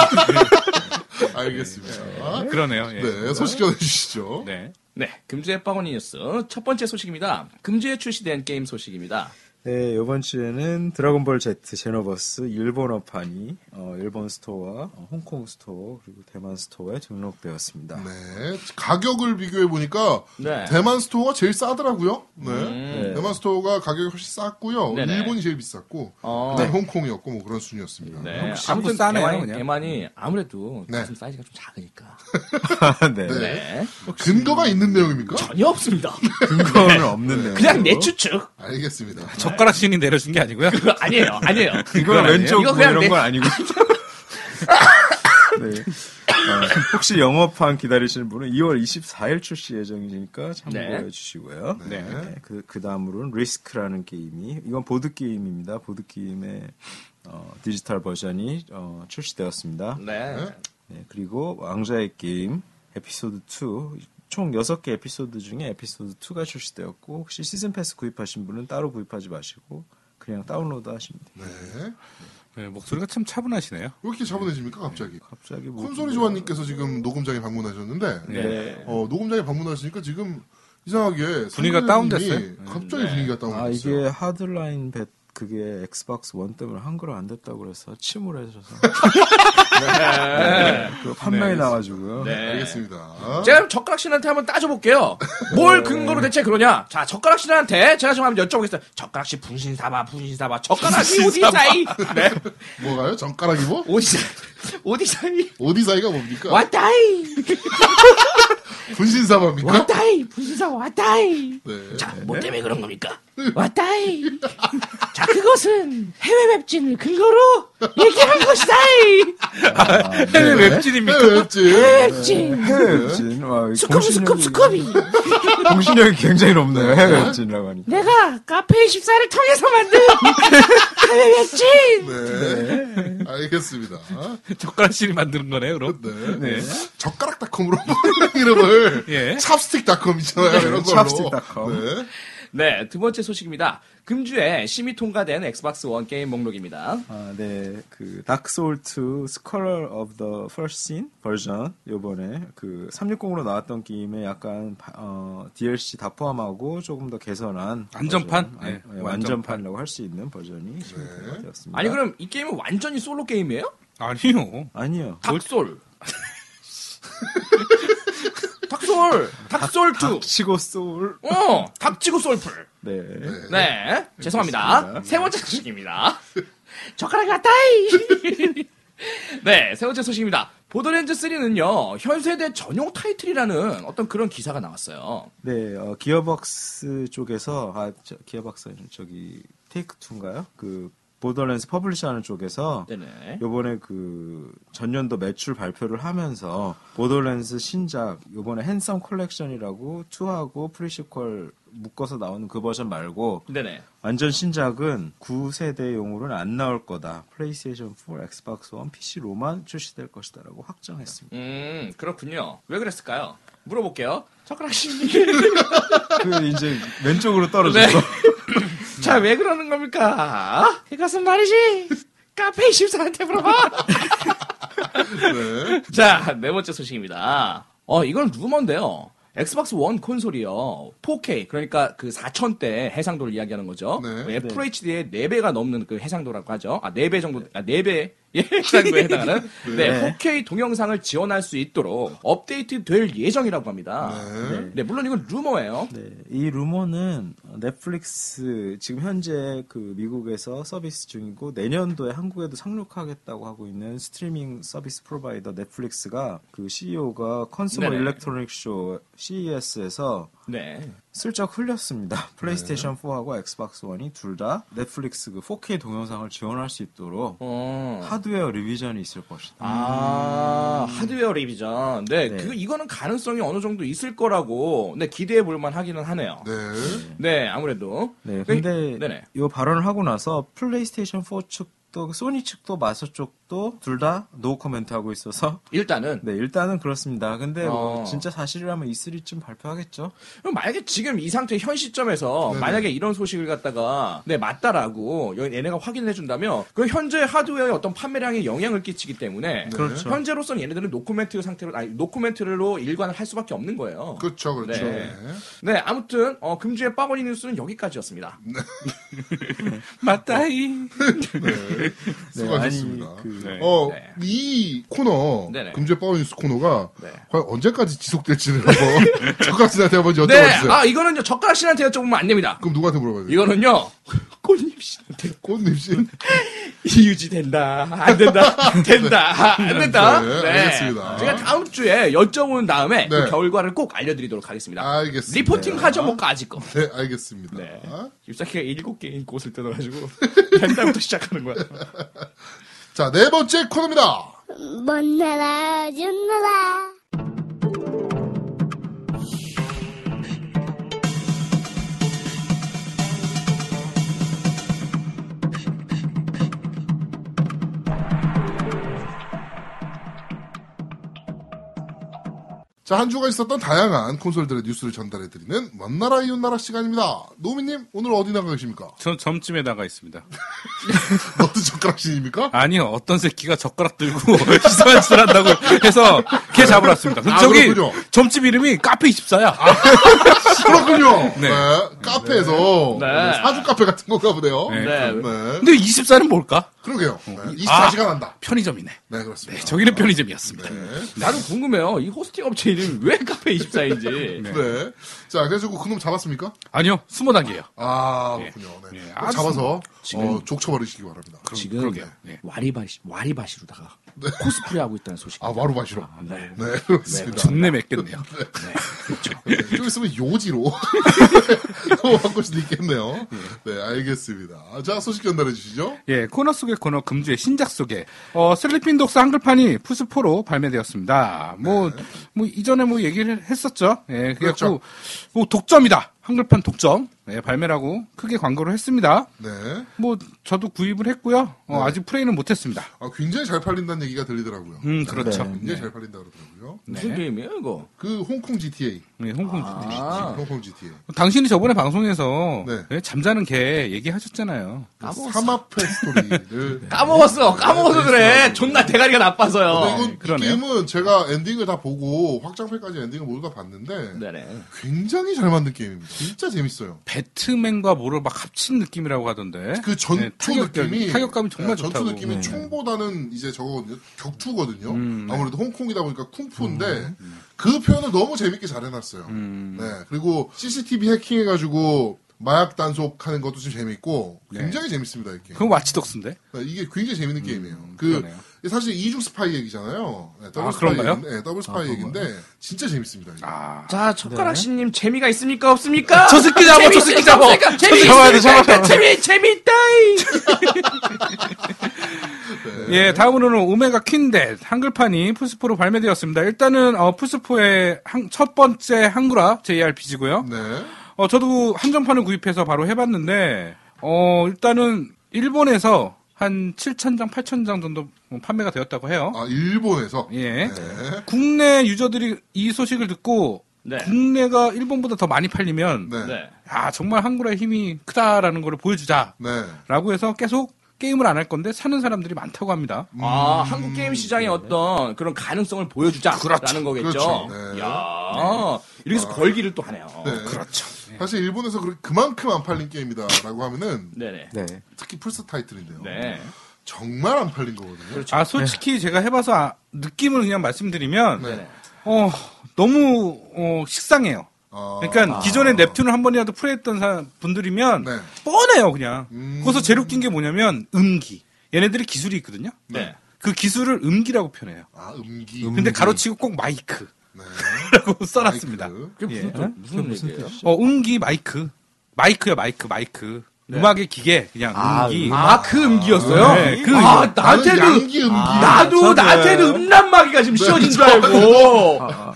알겠습니다. 그러네요. 예. 네, 소식 전해주시죠. 네. 네, 금주의 빵원이 뉴스 첫 번째 소식입니다. 금주에 출시된 게임 소식입니다. 네, 이번 주에는 드래곤볼 Z 제노버스 일본어판이 일본 스토어와 홍콩 스토어 그리고 대만 스토어에 등록되었습니다. 네, 가격을 비교해 보니까 네. 대만 스토어가 제일 싸더라고요. 네. 네. 대만 스토어가 가격이 훨씬 쌌고요. 네네. 일본이 제일 비쌌고, 그다음에 홍콩이었고 뭐 그런 순이었습니다. 네, 혹시 아무튼 싸네요, 대만이, 그냥. 대만이 아무래도 네. 가슴 사이즈가 좀 작으니까. 네. 네. 네, 근거가 있는 내용입니까? 전혀 없습니다. 근거는 없는 내용. 그냥 내 추측. 알겠습니다. 젓가락신이 내려준 게 아니고요. 그거 아니에요, 아니에요. 이건 왼쪽 이거 뭐 그냥 이런 내- 건 아니고. 네. 혹시 영어판 기다리시는 분은 2월 24일 출시 예정이니까 참고해 네. 주시고요. 네. 그 다음으로는 리스크라는 게임이 이건 보드 게임입니다. 보드 게임의 디지털 버전이 출시되었습니다. 네. 네, 그리고 왕좌의 게임 에피소드 2 총 6개 에피소드 중에 에피소드 2가 출시되었고 혹시 시즌 패스 구입하신 분은 따로 구입하지 마시고 그냥 다운로드 하시면 돼요. 네. 네, 목소리가 참 차분하시네요. 왜 이렇게 차분해집니까, 갑자기? 갑자기 뭐 콘솔이 조아님께서 지금 녹음장에 방문하셨는데, 네. 녹음장에 방문하시니까 지금 이상하게 분위기가 상대님이 다운됐어요? 갑자기 분위기가 다운됐어요. 이게 하드라인 그게 엑스박스 원 때문에 한글화 안 됐다고 그래서 침울해져서 그 판매에 나와가지고요. 네. 알겠습니다. 제가 그럼 젓가락신한테 한번 따져볼게요. 뭘 근거로 대체 그러냐? 자, 젓가락신한테 제가 좀 한번 여쭤보겠어요. 젓가락신 분신사바. 젓가락이 어디사이? 네. 뭐가요? 젓가락이 뭐? 어디사이? 어디사이가 뭡니까? 왔다이! 분신사바입니까? 왔다이! 분신사 왔다이! 네. 자, 뭐 때문에 그런 겁니까? 왔다이! 자, 그것은 해외 웹진을 근거로 얘기한 것이다이! 해외 웹진입니까? 웹진. 웹진! 해외 웹진. 와, 스컵이! 공신력이 굉장히 높네요. 해외 웹진이라고 하니까. 내가 카페24를 통해서 만든 해외 웹진! 네. 알겠습니다. 젓가락신이 만드는 거네요, 그럼. 네. 젓가락닷컴으로 이름을 예. 찹스틱닷컴 있잖아요. 이런 걸로. 찹스틱닷컴. 네. 네, 두 번째 소식입니다. 금주에 심의 통과된 엑스박스 원 게임 목록입니다. 네, 그 다크 소울 2 Scholar of the First Sin 버전 요번에 그 360으로 나왔던 게임에 약간 DLC 다 포함하고 조금 더 개선한 완전판? 버전, 네, 완전판이라고 할 수 있는 버전이 되었습니다. 아니, 그럼 이 게임은 완전히 솔로 게임이에요? 아니요. 아니요. 닥솔. 닥솔2. 치고 소울. 닥치고 솔플. 네. 네, 죄송합니다. 세 번째 소식입니다. 젓가락이 왔다이! 네, 세 번째 소식입니다. 보더랜드 3는요, 현 세대 전용 타이틀이라는 어떤 그런 기사가 나왔어요. 네, 기어박스 쪽에서 기어박스는 저기 테이크 2인가요? 그 보더랜드 퍼블리셔하는 쪽에서 네네. 요번에 그 전년도 매출 발표를 하면서 보더랜드 신작 요번에 핸섬 컬렉션이라고 2하고 프리시퀄 묶어서 나오는 그 버전 말고 네네. 완전 신작은 9세대용으로는 안 나올 거다. 플레이스테이션 4, 엑스박스 1, PC로만 출시될 것이다라고 확정했습니다. 그렇군요. 왜 그랬을까요? 물어볼게요. 젓가락씨. 그 이제 왼쪽으로 떨어졌어. 자, 왜 그러는 겁니까? 이것은 말이지. 카페24한테 물어봐. 네. 자, 네 번째 소식입니다. 이건 루머인데요. 엑스박스 원 콘솔이요. 4K, 그러니까 그 4000대 해상도를 이야기하는 거죠. 네. FHD의 4배가 넘는 그 해상도라고 하죠. 4배 정도, 4배 해상도에 해당하는 네, 4K 동영상을 지원할 수 있도록 업데이트 될 예정이라고 합니다. 네, 물론 이건 루머예요. 네, 이 루머는 넷플릭스 지금 현재 그 미국에서 서비스 중이고 내년도에 한국에도 상륙하겠다고 하고 있는 스트리밍 서비스 프로바이더 넷플릭스가 그 CEO가 컨슈머 네네. 일렉트로닉 쇼 CES에서 네. 슬쩍 흘렸습니다. 플레이스테이션 4하고 엑스박스 1이 둘 다 넷플릭스 그 4K 동영상을 지원할 수 있도록 하드웨어 리비전이 있을 것이다. 하드웨어 리비전. 네, 네. 이거는 가능성이 어느 정도 있을 거라고, 네, 기대해 볼 만 하기는 하네요. 네. 네, 아무래도. 네, 근데 네네. 이 발언을 하고 나서 플레이스테이션 4 측 측도 소니 측도 마소 쪽도 둘 다 노 코멘트 하고 있어서 일단은 네 일단은 그렇습니다. 근데 뭐 진짜 사실이라면 E3쯤 발표하겠죠. 그럼 만약에 지금 이 상태 현 시점에서 네네. 만약에 이런 소식을 갖다가 네 맞다라고 얘네가 확인을 해준다면 그 현재 하드웨어의 어떤 판매량에 영향을 끼치기 때문에 그렇죠. 현재로서는 얘네들은 노코멘트 상태로 아니 노코멘트로 일관을 할 수밖에 없는 거예요. 그렇죠, 그렇죠. 네. 네, 아무튼 금주의 빠거니 뉴스는 여기까지였습니다. 맞다이. 네. 수고하셨습니다. 아니, 그, 네. 네. 이 코너, 네네. 금주의 파워뉴스 코너가 네. 과연 언제까지 지속될지를 한번 젓가락씨한테 한번 여쭤봐 네, 주세요. 이거는요 젓가락 씨한테 여쭤보면 안 됩니다. 그럼 누구한테 물어봐야 돼요? 이거는요 꽃잎 씨한테 꽃잎씨? 유지된다 안 된다 된다 안 된다. 네, 알겠습니다. 제가 다음 주에 여쭤본 다음에 그 네. 결과를 꼭 알려드리도록 하겠습니다. 알겠습니다. 리포팅 하죠 뭐 까짓 거. 네, 알겠습니다. 네. 잎사키가 7개인 꽃을 뜯어가지고 옛날부터 시작하는 거야. 자, 네 번째 코너입니다. 먼 나라 준나라 자, 한 주가 있었던 다양한 콘솔들의 뉴스를 전달해드리는 먼 나라 이웃 나라 시간입니다. 노미님, 오늘 어디 나가 계십니까? 전 점집에 나가 있습니다. 너도 젓가락신입니까? 아니요, 어떤 새끼가 젓가락 들고 이상한 짓을 한다고 해서 걔 잡으러 왔습니다. 근데 아, 저기 그렇군요. 점집 이름이 카페 24야. 그렇군요. 네. 네. 카페에서 네. 사주 카페 같은 건가 보네요. 네. 네. 네. 근데 24는 뭘까? 그러게요. 네. 24시간 한다. 편의점이네. 네, 그렇습니다. 저기는 편의점이었습니다. 나는 궁금해요. 이 호스팅 업체 이름이 왜 카페 24인지. 네. 자, 그래서 그놈 잡았습니까? 아니요, 20단계예요. 아, 그렇군요. 네. 예, 꼭 아주 잡아서 족 쳐버리시기 바랍니다. 지금 그러게요. 네. 와리바시로다가 코스프레 하고 있다는 소식. 아, 와루바시로. 네. 네, 그렇습니다. 존내 맺겠네요. 네, 좀 있으면 요지로 바꿀 수도 있겠네요. 네, 알겠습니다. 자, 소식 전달해 주시죠. 예, 코너 속의 코너 금주의 신작 소개. 슬리핑 독스 한글판이 플스4로 발매되었습니다. 뭐 이전에 뭐 얘기를 했었죠. 예, 그렇죠. 뭐 독점이다. 한글판 독점. 예, 발매라고 크게 광고를 했습니다. 네. 뭐 저도 구입을 했고요. 아직 플레이는 못 했습니다. 아, 굉장히 잘 팔린다는 얘기가 들리더라고요. 그렇죠. 굉장히 잘 팔린다 그러더라고요. 무슨 게임이에요, 이거? 그 홍콩 GTA. 네, 홍콩. 홍콩 GTA. 당신이 저번에 방송에서 네. 예, 잠자는 개 얘기하셨잖아요. 사마페 스토리를. 까먹어서 그래. 존나 대가리가 나빠서요. 근데 이건 이 그러네요. 게임은 제가 엔딩을 다 보고 확장팩까지 엔딩을 모두 다 봤는데 네네. 굉장히 잘 만든 게임입니다. 진짜 재밌어요. 배트맨과 뭐를 막 합친 느낌이라고 하던데. 그 전투 네, 타격감이 정말 전투 좋다고. 느낌이 총보다는 이제 저거거든요. 격투거든요. 아무래도 홍콩이다 보니까 쿵푸인데 그 표현을 너무 재밌게 잘 해놨어요. 네. 그리고 CCTV 해킹해가지고 마약 단속하는 것도 좀 재밌고 굉장히 재밌습니다. 이 게임. 그건 와치독스인데. 네, 이게 굉장히 재밌는 게임이에요. 그러네요. 사실 이중 스파이 얘기잖아요. 네, 더블 아, 스파이 그런가요? 얘기인데, 네, 더블 스파이 얘기인데 진짜 재밌습니다. 이게. 자, 젓가락씨님 재미가 있습니까? 없습니까? 저 새끼 잡아, 저 새끼 잡아. 잡아야 돼, 잡아야 돼. 재밌다이! 예, 다음으로는 오메가 퀸댓 한글판이 플스4로 발매되었습니다. 일단은 플스4의 첫 번째 한글화 JRPG고요. 네. 저도 한정판을 구입해서 바로 해봤는데 일단은 일본에서 한 7,000장, 8,000장 정도 판매가 되었다고 해요. 아, 일본에서? 예. 네. 국내 유저들이 이 소식을 듣고 네. 국내가 일본보다 더 많이 팔리면 네. 네. 야, 정말 한글의 힘이 크다라는 걸 보여주자라고 네. 해서 계속 게임을 안 할 건데 사는 사람들이 많다고 합니다. 한국 게임 시장의 어떤 그런 가능성을 보여주자라는 거겠죠. 그렇죠. 네. 야, 이렇게 해서 걸기를 또 하네요. 네. 그렇죠. 사실 일본에서 그만큼 안 팔린 게임이다라고 하면은 네네. 네. 특히 플스 타이틀인데요. 네. 정말 안 팔린 거거든요. 솔직히 제가 해봐서 느낌을 그냥 말씀드리면 네. 너무 식상해요. 아, 그러니까 기존에 넵튠을 한 번이라도 플레이했던 분들이면 네. 뻔해요 그냥. 거기서 제일 웃긴 게 뭐냐면 음기. 얘네들이 기술이 있거든요. 네. 그 기술을 음기라고 표현해요. 아, 음기. 근데 가로치고 꼭 마이크. 네. 라고 써놨습니다. 마이크. 그게 무슨 얘기예요? 음기 마이크. 마이크요 마이크. 네. 음악의 기계 그냥 음기. 그 음기였어요? 네, 그 나한테도 양기 음기. 나한테는 음란마귀가 지금 씌워진 줄 알고.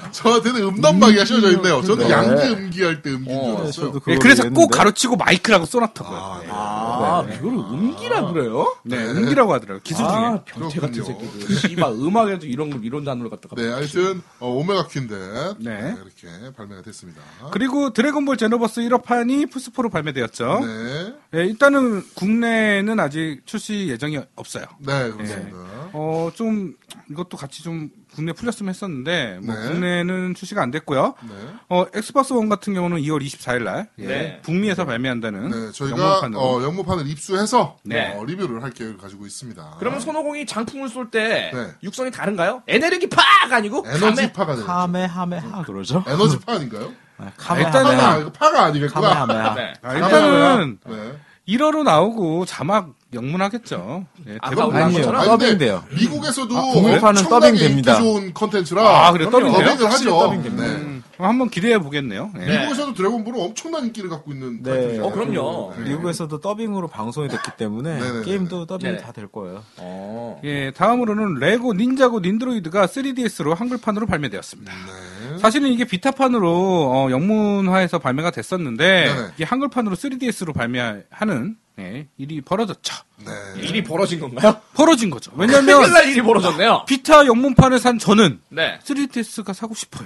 저한테는 음란마귀가 씌워져 있네요. 저는 네. 양기 음기할 때 음기인 줄 알았어요. 저도 예, 그걸 그래서 꼭 얘기했는데. 가로치고 마이크라고 써놨다고요. 그걸 음기라 그래요? 네, 음기라고 하더라고요. 기술 중에. 아, 변태 같은 그렇군요. 새끼들. 씨발, 음악에도 이런 단어를 갖다가. 네, 하여튼 오메가 퀸데 네. 이렇게 발매가 됐습니다. 그리고 드래곤볼 제노버스 1호판이 플스4로 발매되었죠. 네, 예, 일단은 국내는 아직 출시 예정이 없어요. 네 그렇습니다. 좀 이것도 같이 좀 국내 풀렸으면 했었는데 뭐 네. 국내는 출시가 안 됐고요. 네. 엑스박스 원 같은 경우는 2월 24일 날 네. 북미에서 발매한다는 네, 저희가 영문판으로. 영문판을 입수해서 네. 리뷰를 할 계획을 가지고 있습니다. 그러면 손오공이 장풍을 쏠 때 네. 육성이 다른가요? 에너지 팍 아니고 에너지파가 되죠. 카메하메하 그러죠? 에너지파 아닌가요? 일단은 파가 파가 아니겠구나. 카메하메하. 네. 일단은 네. 1화로 나오고 자막 영문하겠죠. 예, 아까 대부분 우리 아니요. 것처럼? 아니, 근데 더빙돼요. 미국에서도 북미판은 엄청나게 더빙됩니다. 인기 좋은 컨텐츠라 아, 그래, 더빙돼요? 더빙을 하죠. 더빙됩니다. 네. 한번 기대해 보겠네요. 예. 미국에서도 드래곤볼은 엄청난 인기를 갖고 있는 네. 타이틀이잖아요. 그럼요. 네. 미국에서도 더빙으로 방송이 됐기 때문에 네네네. 게임도 더빙 네네. 다 될 거예요. 예, 다음으로는 레고 닌자고 닌드로이드가 3DS로 한글판으로 발매되었습니다. 네. 사실은 이게 비타판으로 영문화해서 발매가 됐었는데 네네. 이게 한글판으로 3DS로 발매하는 일이 벌어졌죠. 네. 일이 벌어진 건가요? 벌어진 거죠. 왜냐면 큰일날 일이 벌어졌네요. 비타 영문판을 산 저는 네. 3DS가 사고 싶어요.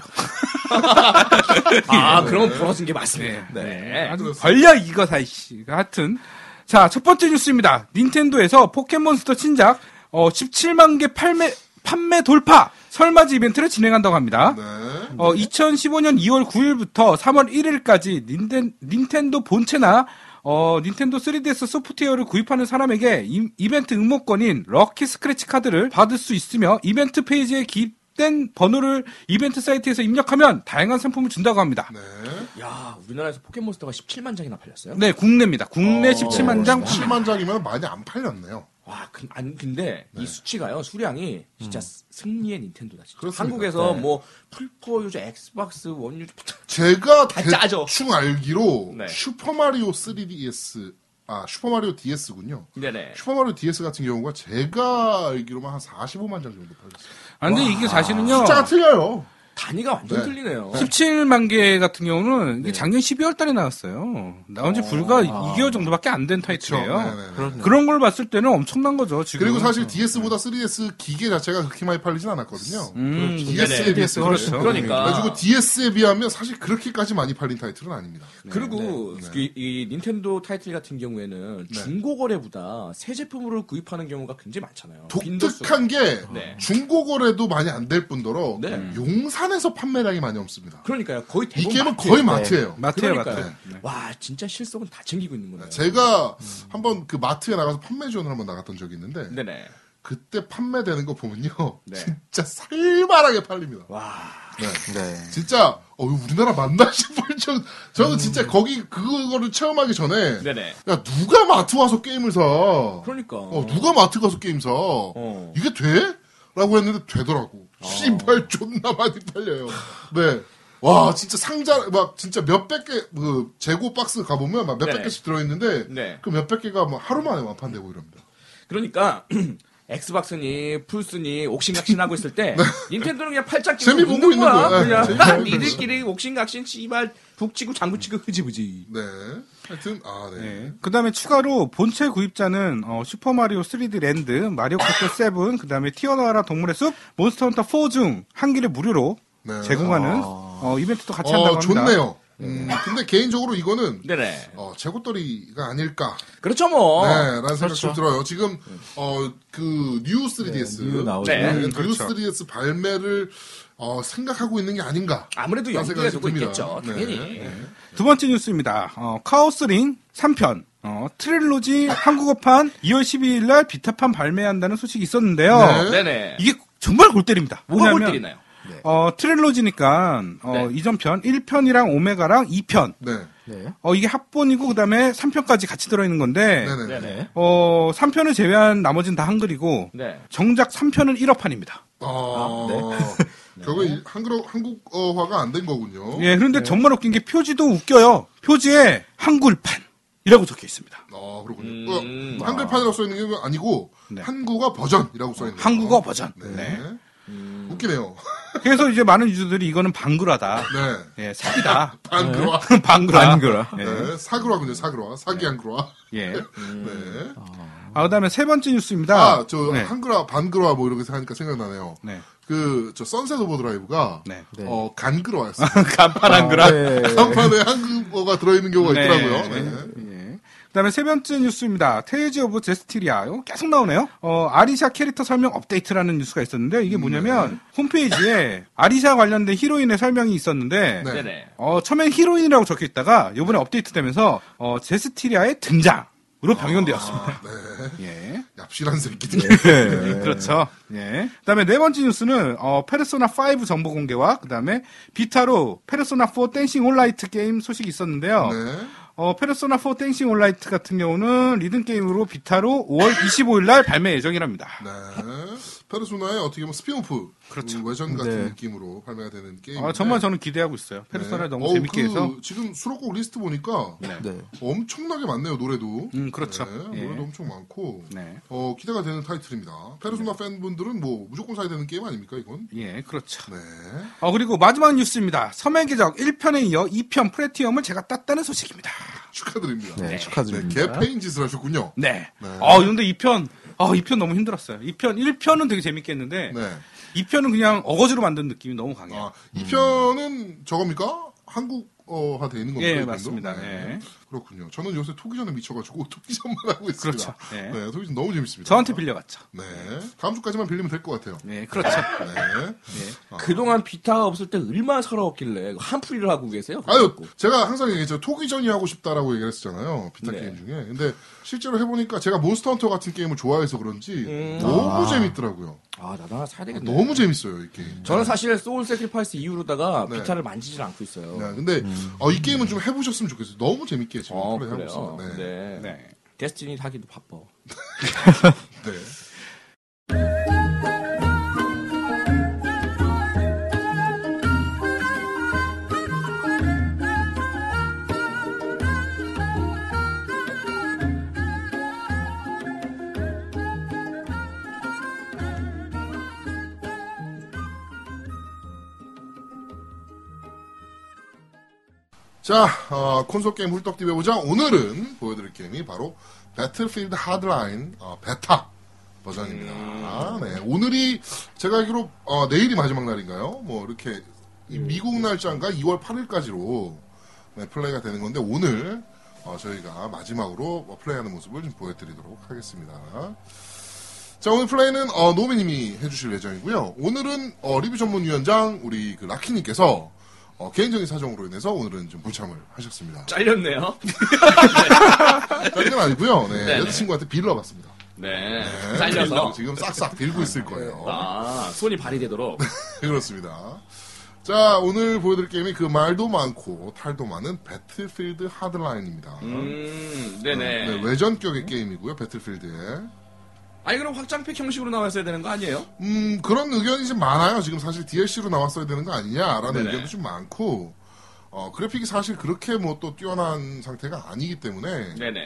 그럼 벌어진 게 맞습니다. 네. 아주 걸려 이거 사이씨. 하여튼 자, 첫 번째 뉴스입니다. 닌텐도에서 포켓몬스터 신작 17만 개 판매 돌파 설맞이 이벤트를 진행한다고 합니다. 네. 2015년 2월 9일부터 3월 1일까지 닌텐도 본체나 닌텐도 3DS 소프트웨어를 구입하는 사람에게 이벤트 응모권인 럭키 스크래치 카드를 받을 수 있으며 이벤트 페이지에 기입된 번호를 이벤트 사이트에서 입력하면 다양한 상품을 준다고 합니다. 네. 야, 우리나라에서 포켓몬스터가 17만 장이나 팔렸어요? 네, 국내입니다. 국내 17만 장. 7만 장이면 많이 안 팔렸네요. 와, 근데 이 수치가요, 수량이 진짜 승리의 닌텐도다. 진짜. 그렇습니다. 한국에서 뭐 풀포 유저, 엑스박스 원 유저 제가 다 짜죠. 대충 알기로 네. 슈퍼마리오 3DS 슈퍼마리오 DS군요. 네네. 슈퍼마리오 DS 같은 경우가 제가 알기로만 한 45만 장 정도 팔렸어요. 근데 이게 사실은요. 숫자가 틀려요. 단위가 완전 네. 틀리네요. 17만 개 같은 경우는 이게 작년 12월 달에 나왔어요. 나온 지 불과 2개월 정도밖에 안 된 타이틀이에요. 네네네. 그런 걸 봤을 때는 엄청난 거죠, 지금. 그리고 사실 DS보다 3DS 기계 자체가 그렇게 많이 팔리진 않았거든요. DS에 네네. 비해서 그렇죠. 그러니까. 그래가지고 DS에 비하면 사실 그렇게까지 많이 팔린 타이틀은 아닙니다. 그리고 이 닌텐도 타이틀 같은 경우에는 네. 중고 거래보다 새 제품으로 구입하는 경우가 굉장히 많잖아요. 빈도수. 독특한 게 네. 중고거래도 많이 안 될 뿐더러 네. 용산에서 판매량이 많이 없습니다. 그러니까요. 거의 이 대부분 게임은 마트예요. 거의 마트예요. 마트에 그러니까요. 마트. 와, 진짜 실속은 다 챙기고 있는 거네요. 제가 한번 그 마트에 나가서 판매 지원을 한번 나갔던 적이 있는데 네네. 그때 판매되는 거 보면요. 네. 진짜 살만하게 팔립니다. 와. 네. 네. 진짜 우리나라 맞나 싶을 정도. 저는 진짜 거기 그거를 체험하기 전에 네네. 야 누가 마트 와서 게임을 사? 그러니까. 누가 마트 가서 게임 사? 이게 돼? 라고 했는데 되더라고. 씨발 존나 많이 팔려요. 네. 와 진짜 상자 막 진짜 몇백 개 그 재고 박스 가보면 막 몇백 네. 개씩 들어있는데 네. 그 몇백 개가 뭐 하루 만에 완판되고 이럽니다. 그러니까 엑스박스니 풀스니 옥신각신하고 있을 때 닌텐도는 그냥 팔짱 끼고 재미 보고 있는 거야. 거야. 그냥 재미 딱 보고 있는 니들끼리 옥신각신 씨발 북치고 장구치고 흐지부지. 네. 하여튼 네. 네. 그 다음에 추가로 본체 구입자는 슈퍼마리오 3D 랜드, 마리오 카트 7, 그 다음에 튀어나와라 동물의 숲, 몬스터 헌터 4 중 한 개를 무료로 네. 제공하는 이벤트도 같이 한다고 합니다. 좋네요. 근데 개인적으로 이거는 네네. 재고떨이가 아닐까. 그렇죠 뭐. 네, 라는 생각이 좀 들어요. 지금, 뉴 3DS. 뉴 나오죠. 네. 뉴 그렇죠. 3DS 발매를, 생각하고 있는 게 아닌가. 아무래도 라는 연구에 생각이 두고 듭니다. 있겠죠. 당연히. 네. 두 번째 뉴스입니다. 카오스링 3편. 트릴로지 한국어판 2월 12일 날 비타판 발매한다는 소식이 있었는데요. 네. 네네. 이게 정말 골 때립니다. 뭐가 골 뭐냐면 때리나요? 트릴로지니까 네. 이전 편 1편이랑 오메가랑 2편. 네. 네. 이게 합본이고 그다음에 3편까지 같이 들어 있는 건데 네네. 네네. 3편을 제외한 나머지는 다 한글이고 네. 정작 3편은 1어판입니다. 결국에 한국어화가 안 된 거군요. 예, 그런데 정말 웃긴 게 표지도 웃겨요. 표지에 한글판이라고 적혀 있습니다. 그렇군요. 한글판이라고 써있는 게 아니고, 네. 한국어 버전이라고 써있는 한국어 거. 버전. 네. 네. 웃기네요. 그래서 이제 많은 유저들이 이거는 방그라다. 네. 예, 사기다. 방그라. 방그라. 예. 네. 사그라군요, 사그라. 사기 한그라. 예. 네. 그다음에 세 번째 뉴스입니다. 저 한그라, 반그라 뭐 이렇게 하니까 생각나네요. 네. 저 선셋 오버드라이브가 네. 간그라였어요. 간판 한그라. 간판에 한국어가 들어있는 경우가 네. 있더라고요. 네. 네. 예. 그다음에 세 번째 뉴스입니다. 테이즈 오브 제스티리아. 이거 계속 나오네요. 아리샤 캐릭터 설명 업데이트라는 뉴스가 있었는데 이게 뭐냐면 홈페이지에 아리샤 관련된 히로인의 설명이 있었는데 네. 네네. 처음엔 히로인이라고 적혀 있다가 이번에 업데이트되면서 제스티리아의 등장으로 변경되었습니다. 네. 예. 얍실한 새끼들. 그렇죠. 예. 그다음에 네 번째 뉴스는 페르소나 5 정보 공개와 그다음에 비타로 페르소나 4 댄싱 온라이트 게임 소식이 있었는데요. 네. 페르소나 4 댄싱 온라이트 같은 경우는 리듬 게임으로 비타로 5월 25일 날 발매 예정이랍니다. 네. 페르소나의 어떻게 보면 스피노프. 그렇죠. 외전 같은 느낌으로 발매가 되는 게임. 정말 저는 기대하고 있어요. 페르소나 너무 재밌게 해서. 지금 수록곡 리스트 보니까 네. 엄청나게 많네요, 노래도. 그렇죠. 네, 예. 노래도 엄청 많고. 네. 기대가 되는 타이틀입니다. 페르소나 팬분들은 뭐 무조건 사야 되는 게임 아닙니까, 이건? 예, 그렇죠. 네. 그리고 마지막 뉴스입니다. 섬의 기적 1편에 이어 2편 프레티엄을 제가 땄다는 소식입니다. 축하드립니다. 네, 축하드립니다. 개페인 짓을 하셨군요. 네. 네. 근데 2편 너무 힘들었어요. 1편은 되게 재밌게 했는데, 네. 2편은 그냥 어거지로 만든 느낌이 너무 강해요. 이 편은 저겁니까? 한국어화 돼 있는 건가요? 예, 이 편도? 맞습니다. 네. 예. 그렇군요. 저는 요새 토기전에 미쳐가지고 토기전만 하고 있습니다. 그렇죠. 예. 네, 토기전 너무 재밌습니다. 저한테 빌려갔죠. 네. 다음 주까지만 빌리면 될 것 같아요. 네, 그렇죠. 네. 그동안 비타가 없을 때 얼마나 서러웠길래 한풀이를 하고 계세요? 아유, 제가 항상 얘기했죠. 토기전이 하고 싶다라고 얘기를 했었잖아요. 비타 네. 게임 중에. 근데 실제로 해보니까 제가 몬스터 헌터 같은 게임을 좋아해서 그런지 너무 재밌더라고요. 나도 하나 사야 되겠네. 너무 재밌어요, 이 게임. 저는 사실 소울 세크리파이스 이후로다가 네. 비타를 만지질 않고 있어요. 네, 근데 이 게임은 좀 해보셨으면 좋겠어요. 너무 재밌게 지금 플레이하고 그래요. 있어요. 네. 네. 데스티니 하기도 바빠. 네. 자, 콘솔 게임 훌떡 디벼보자. 오늘은 보여드릴 게임이 바로 배틀필드 하드라인 베타 버전입니다. 네, 오늘이 제가 알기로 내일이 마지막 날인가요? 뭐 이렇게 미국 날짜인가 2월 8일까지로 플레이가 되는 건데 오늘 저희가 마지막으로 플레이하는 모습을 좀 보여드리도록 하겠습니다. 자, 오늘 플레이는 노미님이 해주실 예정이고요. 오늘은 리뷰 전문위원장 우리 그 라키님께서 개인적인 사정으로 인해서 오늘은 좀 불참을 하셨습니다. 잘렸네요. 다른 건 아니고요. 네, 네네. 여자친구한테 빌려봤습니다. 네. 네, 잘려서. 지금 싹싹 빌고 있을 거예요. 손이 발휘되도록. 그렇습니다. 자, 오늘 보여드릴 게임이 그 말도 많고 탈도 많은 배틀필드 하드라인입니다. 네네. 네, 외전격의 게임이고요, 배틀필드에. 아니, 그럼 확장팩 형식으로 나왔어야 되는 거 아니에요? 그런 의견이 좀 많아요. 지금 사실 DLC로 나왔어야 되는 거 아니냐라는 네네. 의견도 좀 많고, 그래픽이 사실 그렇게 뭐 또 뛰어난 상태가 아니기 때문에, 네네.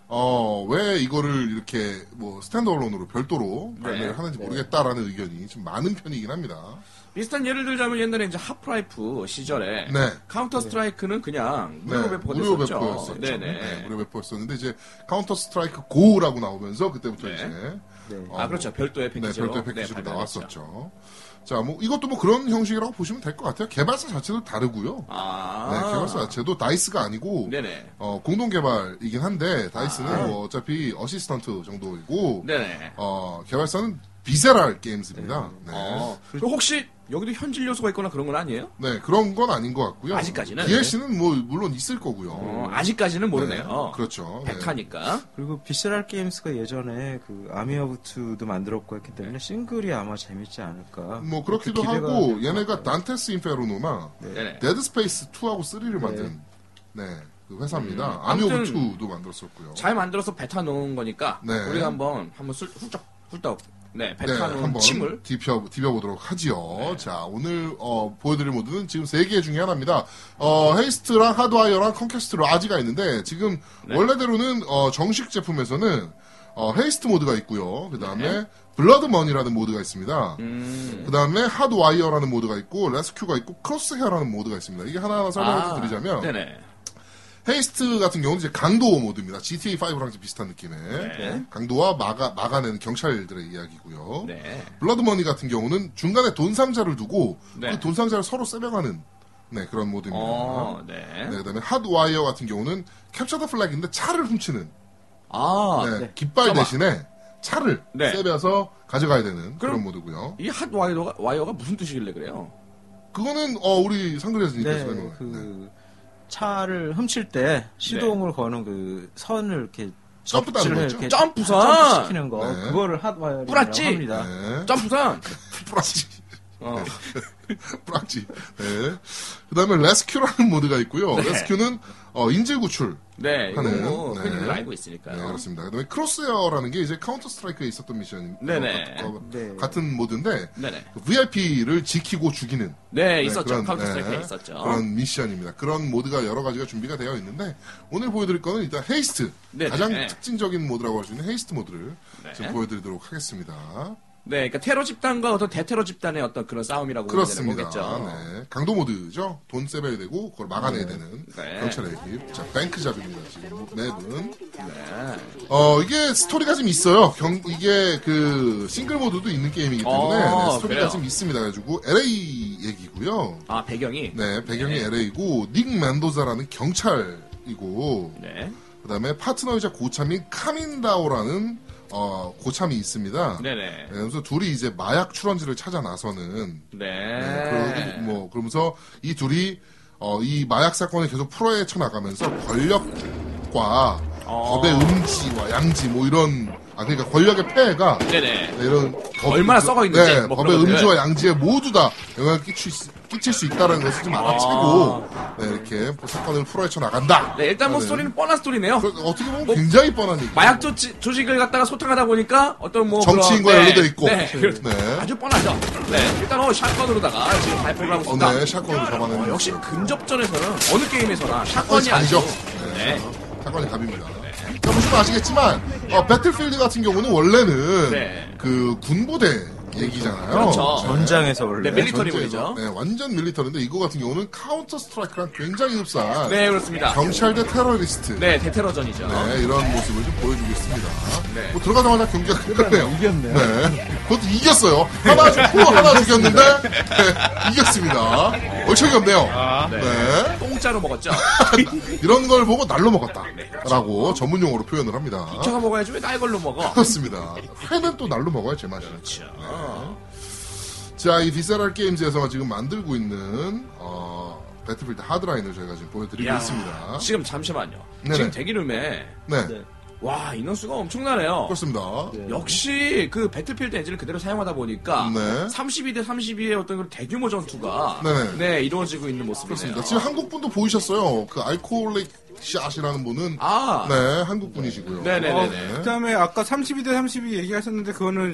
왜 이거를 이렇게 뭐 스탠드얼론으로 별도로 발매를 하는지 모르겠다라는 의견이 좀 많은 편이긴 합니다. 비슷한 예를 들자면 옛날에 이제 하프라이프 시절에 네. 카운터 스트라이크는 그냥 무료 배포가 무료 됐었죠. 배포였었죠. 네네. 네, 무료 배포였었는데 이제 카운터 스트라이크 고라고 나오면서 그때부터 네. 이제 그렇죠. 별도의 패키지로. 별도의 패키지로 발매됐죠. 나왔었죠. 자, 뭐 이것도 뭐 그런 형식이라고 보시면 될 것 같아요. 개발사 자체도 다르고요. 네, 개발사 자체도 다이스가 아니고 네네. 공동 개발이긴 한데 다이스는 뭐 어차피 어시스턴트 정도이고 네네. 개발사는 비세랄 게임즈입니다. 네. 그럼 혹시 여기도 현질 요소가 있거나 그런 건 아니에요? 네, 그런 건 아닌 것 같고요. 아직까지는? DLC는 뭐 물론 있을 거고요. 아직까지는 모르네요. 네, 그렇죠. 네. 베타니까. 그리고 비세랄 게임스가 예전에 그 아미 오브 2도 만들었고 했기 때문에 싱글이 아마 재밌지 않을까. 뭐 그렇기도 기대가 하고 될것 얘네가 같아요. 단테스 인페르노나 네네. 데드 스페이스 2하고 3를 만든 그 회사입니다. 아미 오브 아무튼 2도 만들었었고요. 잘 만들어서 베타 놓은 거니까 네. 우리가 한번 훌쩍 베타 놓은 한번 침을 디벼보도록 하지요. 자, 오늘 보여드릴 모드는 지금 3개 중에 하나입니다. 헤이스트랑 하드와이어랑 컨퀘스트 라지가 있는데 지금 원래대로는 정식 제품에서는 헤이스트 모드가 있고요. 그 다음에 블러드 머니라는 모드가 있습니다. 그 다음에 핫 와이어라는 모드가 있고, 레스큐가 있고, 크로스 헤어라는 모드가 있습니다. 이게 하나하나 설명을 드리자면, 네네. 헤이스트 같은 경우는 이제 강도 모드입니다. GTA5랑 비슷한 느낌의. 네. 강도와 막아내는 경찰들의 이야기고요. 네. 블러드 머니 같은 경우는 중간에 돈 상자를 두고, 네. 그 돈 상자를 서로 세명하는 네, 그런 모드입니다. 네. 네, 그 다음에 핫 와이어 같은 경우는 캡처 더 플래그인데 차를 훔치는. 네, 깃발 잠깐만. 대신에 차를 네. 세벼서 가져가야 되는 그럼 그런 모드고요. 이 핫 와이어가 무슨 뜻이길래 그래요? 그거는 우리 상그레스님께서 네, 설명을. 그 차를 훔칠 때 시동을 거는 그 선을 이렇게 점프 따는 거 있죠? 이렇게 점프선! 시키는 거 네. 그거를 핫와이어라고 뿌락지? 합니다. 네. 점프선! 뿌락지. 어. 뿌락지. 네. 그 다음에 레스큐라는 모드가 있고요. 네. 레스큐는 인질 구출. 네, 이거 하는, 뭐 네. 흔히들 알고 있으니까요. 네, 그렇습니다. 그 다음에 크로스에어라는 게 이제 카운터 스트라이크에 있었던 미션입니다. 네네. 네. 같은 모드인데, 네네. VIP를 지키고 죽이는. 네, 있었죠. 그런, 카운터 네, 스트라이크에 있었죠. 그런 미션입니다. 그런 모드가 여러 가지가 준비가 되어 있는데, 오늘 보여드릴 거는 일단 헤이스트. 네네. 가장 네. 특징적인 모드라고 할 수 있는 헤이스트 모드를 네. 지금 보여드리도록 하겠습니다. 네, 그러니까 테러 집단과 어떤 대테러 집단의 어떤 그런 싸움이라고 보면 되는 그렇습니다. 거겠죠. 네. 강도 모드죠. 돈 세배야 되고, 그걸 막아내야 되는 네. 경찰의 힘. 자, 뱅크 잡입니다. 지금 맵은. 네. 이게 스토리가 좀 있어요. 이게 그 싱글 모드도 있는 게임이기 때문에 네, 스토리가 그래요? 좀 있습니다. 그래가지고 LA 얘기고요. 아, 배경이? 네, 배경이 네. LA고 닉 멘도자라는 경찰이고 네. 그다음에 파트너이자 고참인 카민다오라는 고참이 있습니다. 네네. 네, 그래서 둘이 이제 마약 출원지를 찾아 나서는 네. 그러면서 이 둘이 이 마약 사건을 계속 풀어헤쳐 나가면서 권력과 법의 음지와 양지 뭐 이런 그러니까 권력의 폐해가 네네. 네, 이런 얼마나 썩어 있는지, 네, 뭐 법의 그런 것들. 음지와 양지에 모두 다 영향을 끼칠 수 있다는 것을 좀 알아채고 네, 이렇게 사건을 풀어헤쳐 나간다. 네, 일단 뭐 네. 스토리는 뻔한 스토리네요. 어떻게 보면 뭐, 굉장히 뻔한 얘기. 마약 조직을 갖다가 소탕하다 보니까 어떤 뭐 정치인과 그런- 연루돼 있고. 네, 네. 아주 뻔하죠. 네, 일단 샷건으로다가 지금 발표를 하고 있습니다. 네, 샷건으로 잡아내는 역시 모습. 근접전에서는 어느 게임에서나 샷건이 아니죠. 아니죠. 네. 사건이 답입니다. 자, 보시면 아시겠지만 배틀필드 같은 경우는 원래는 네. 그 군부대 얘기잖아요. 그렇죠. 전장에서 원래 네, 밀리터리 전쟁에서. 문이죠. 네, 완전 밀리터리인데 이거 같은 경우는 카운터 스트라이크랑 굉장히 흡사한 네, 그렇습니다. 경찰 대 테러리스트 네, 대테러전이죠. 네, 이런 모습을 좀 보여주고 있습니다. 네. 뭐 들어가자마자 경기가 끝났네요. 이겼네요. 네. 그것도 이겼어요. 하나 죽고 하나 죽였는데 네, 이겼습니다. 얼척이 없네요. 네. 공짜로 먹었죠. 이런 걸 보고 날로 먹었다. 라고 전문 용어로 표현을 합니다. 저가 먹어야지 왜 날 걸로 먹어? 그렇습니다. 회는 또 날로 먹어야 제맛이죠. 그렇죠. 자, 이 디세랄 게임즈에서 지금 만들고 있는 배틀필드 하드라인을 저희가 지금 보여드리고 야, 있습니다. 지금 잠시만요. 네네. 지금 대기룸에 네, 네. 와 인원수가 엄청나네요. 그렇습니다. 역시 그 배틀필드 엔진을 그대로 사용하다 보니까 네. 32대 32의 어떤 그런 대규모 전투가 네네. 네 이루어지고 있는 모습이네요. 그렇습니다. 지금 한국 분도 보이셨어요. 그 알코올릭 샷이라는 분은 아, 네, 한국 분이시고요. 네네네네. 그다음에 아까 32대 32 얘기하셨는데 그거는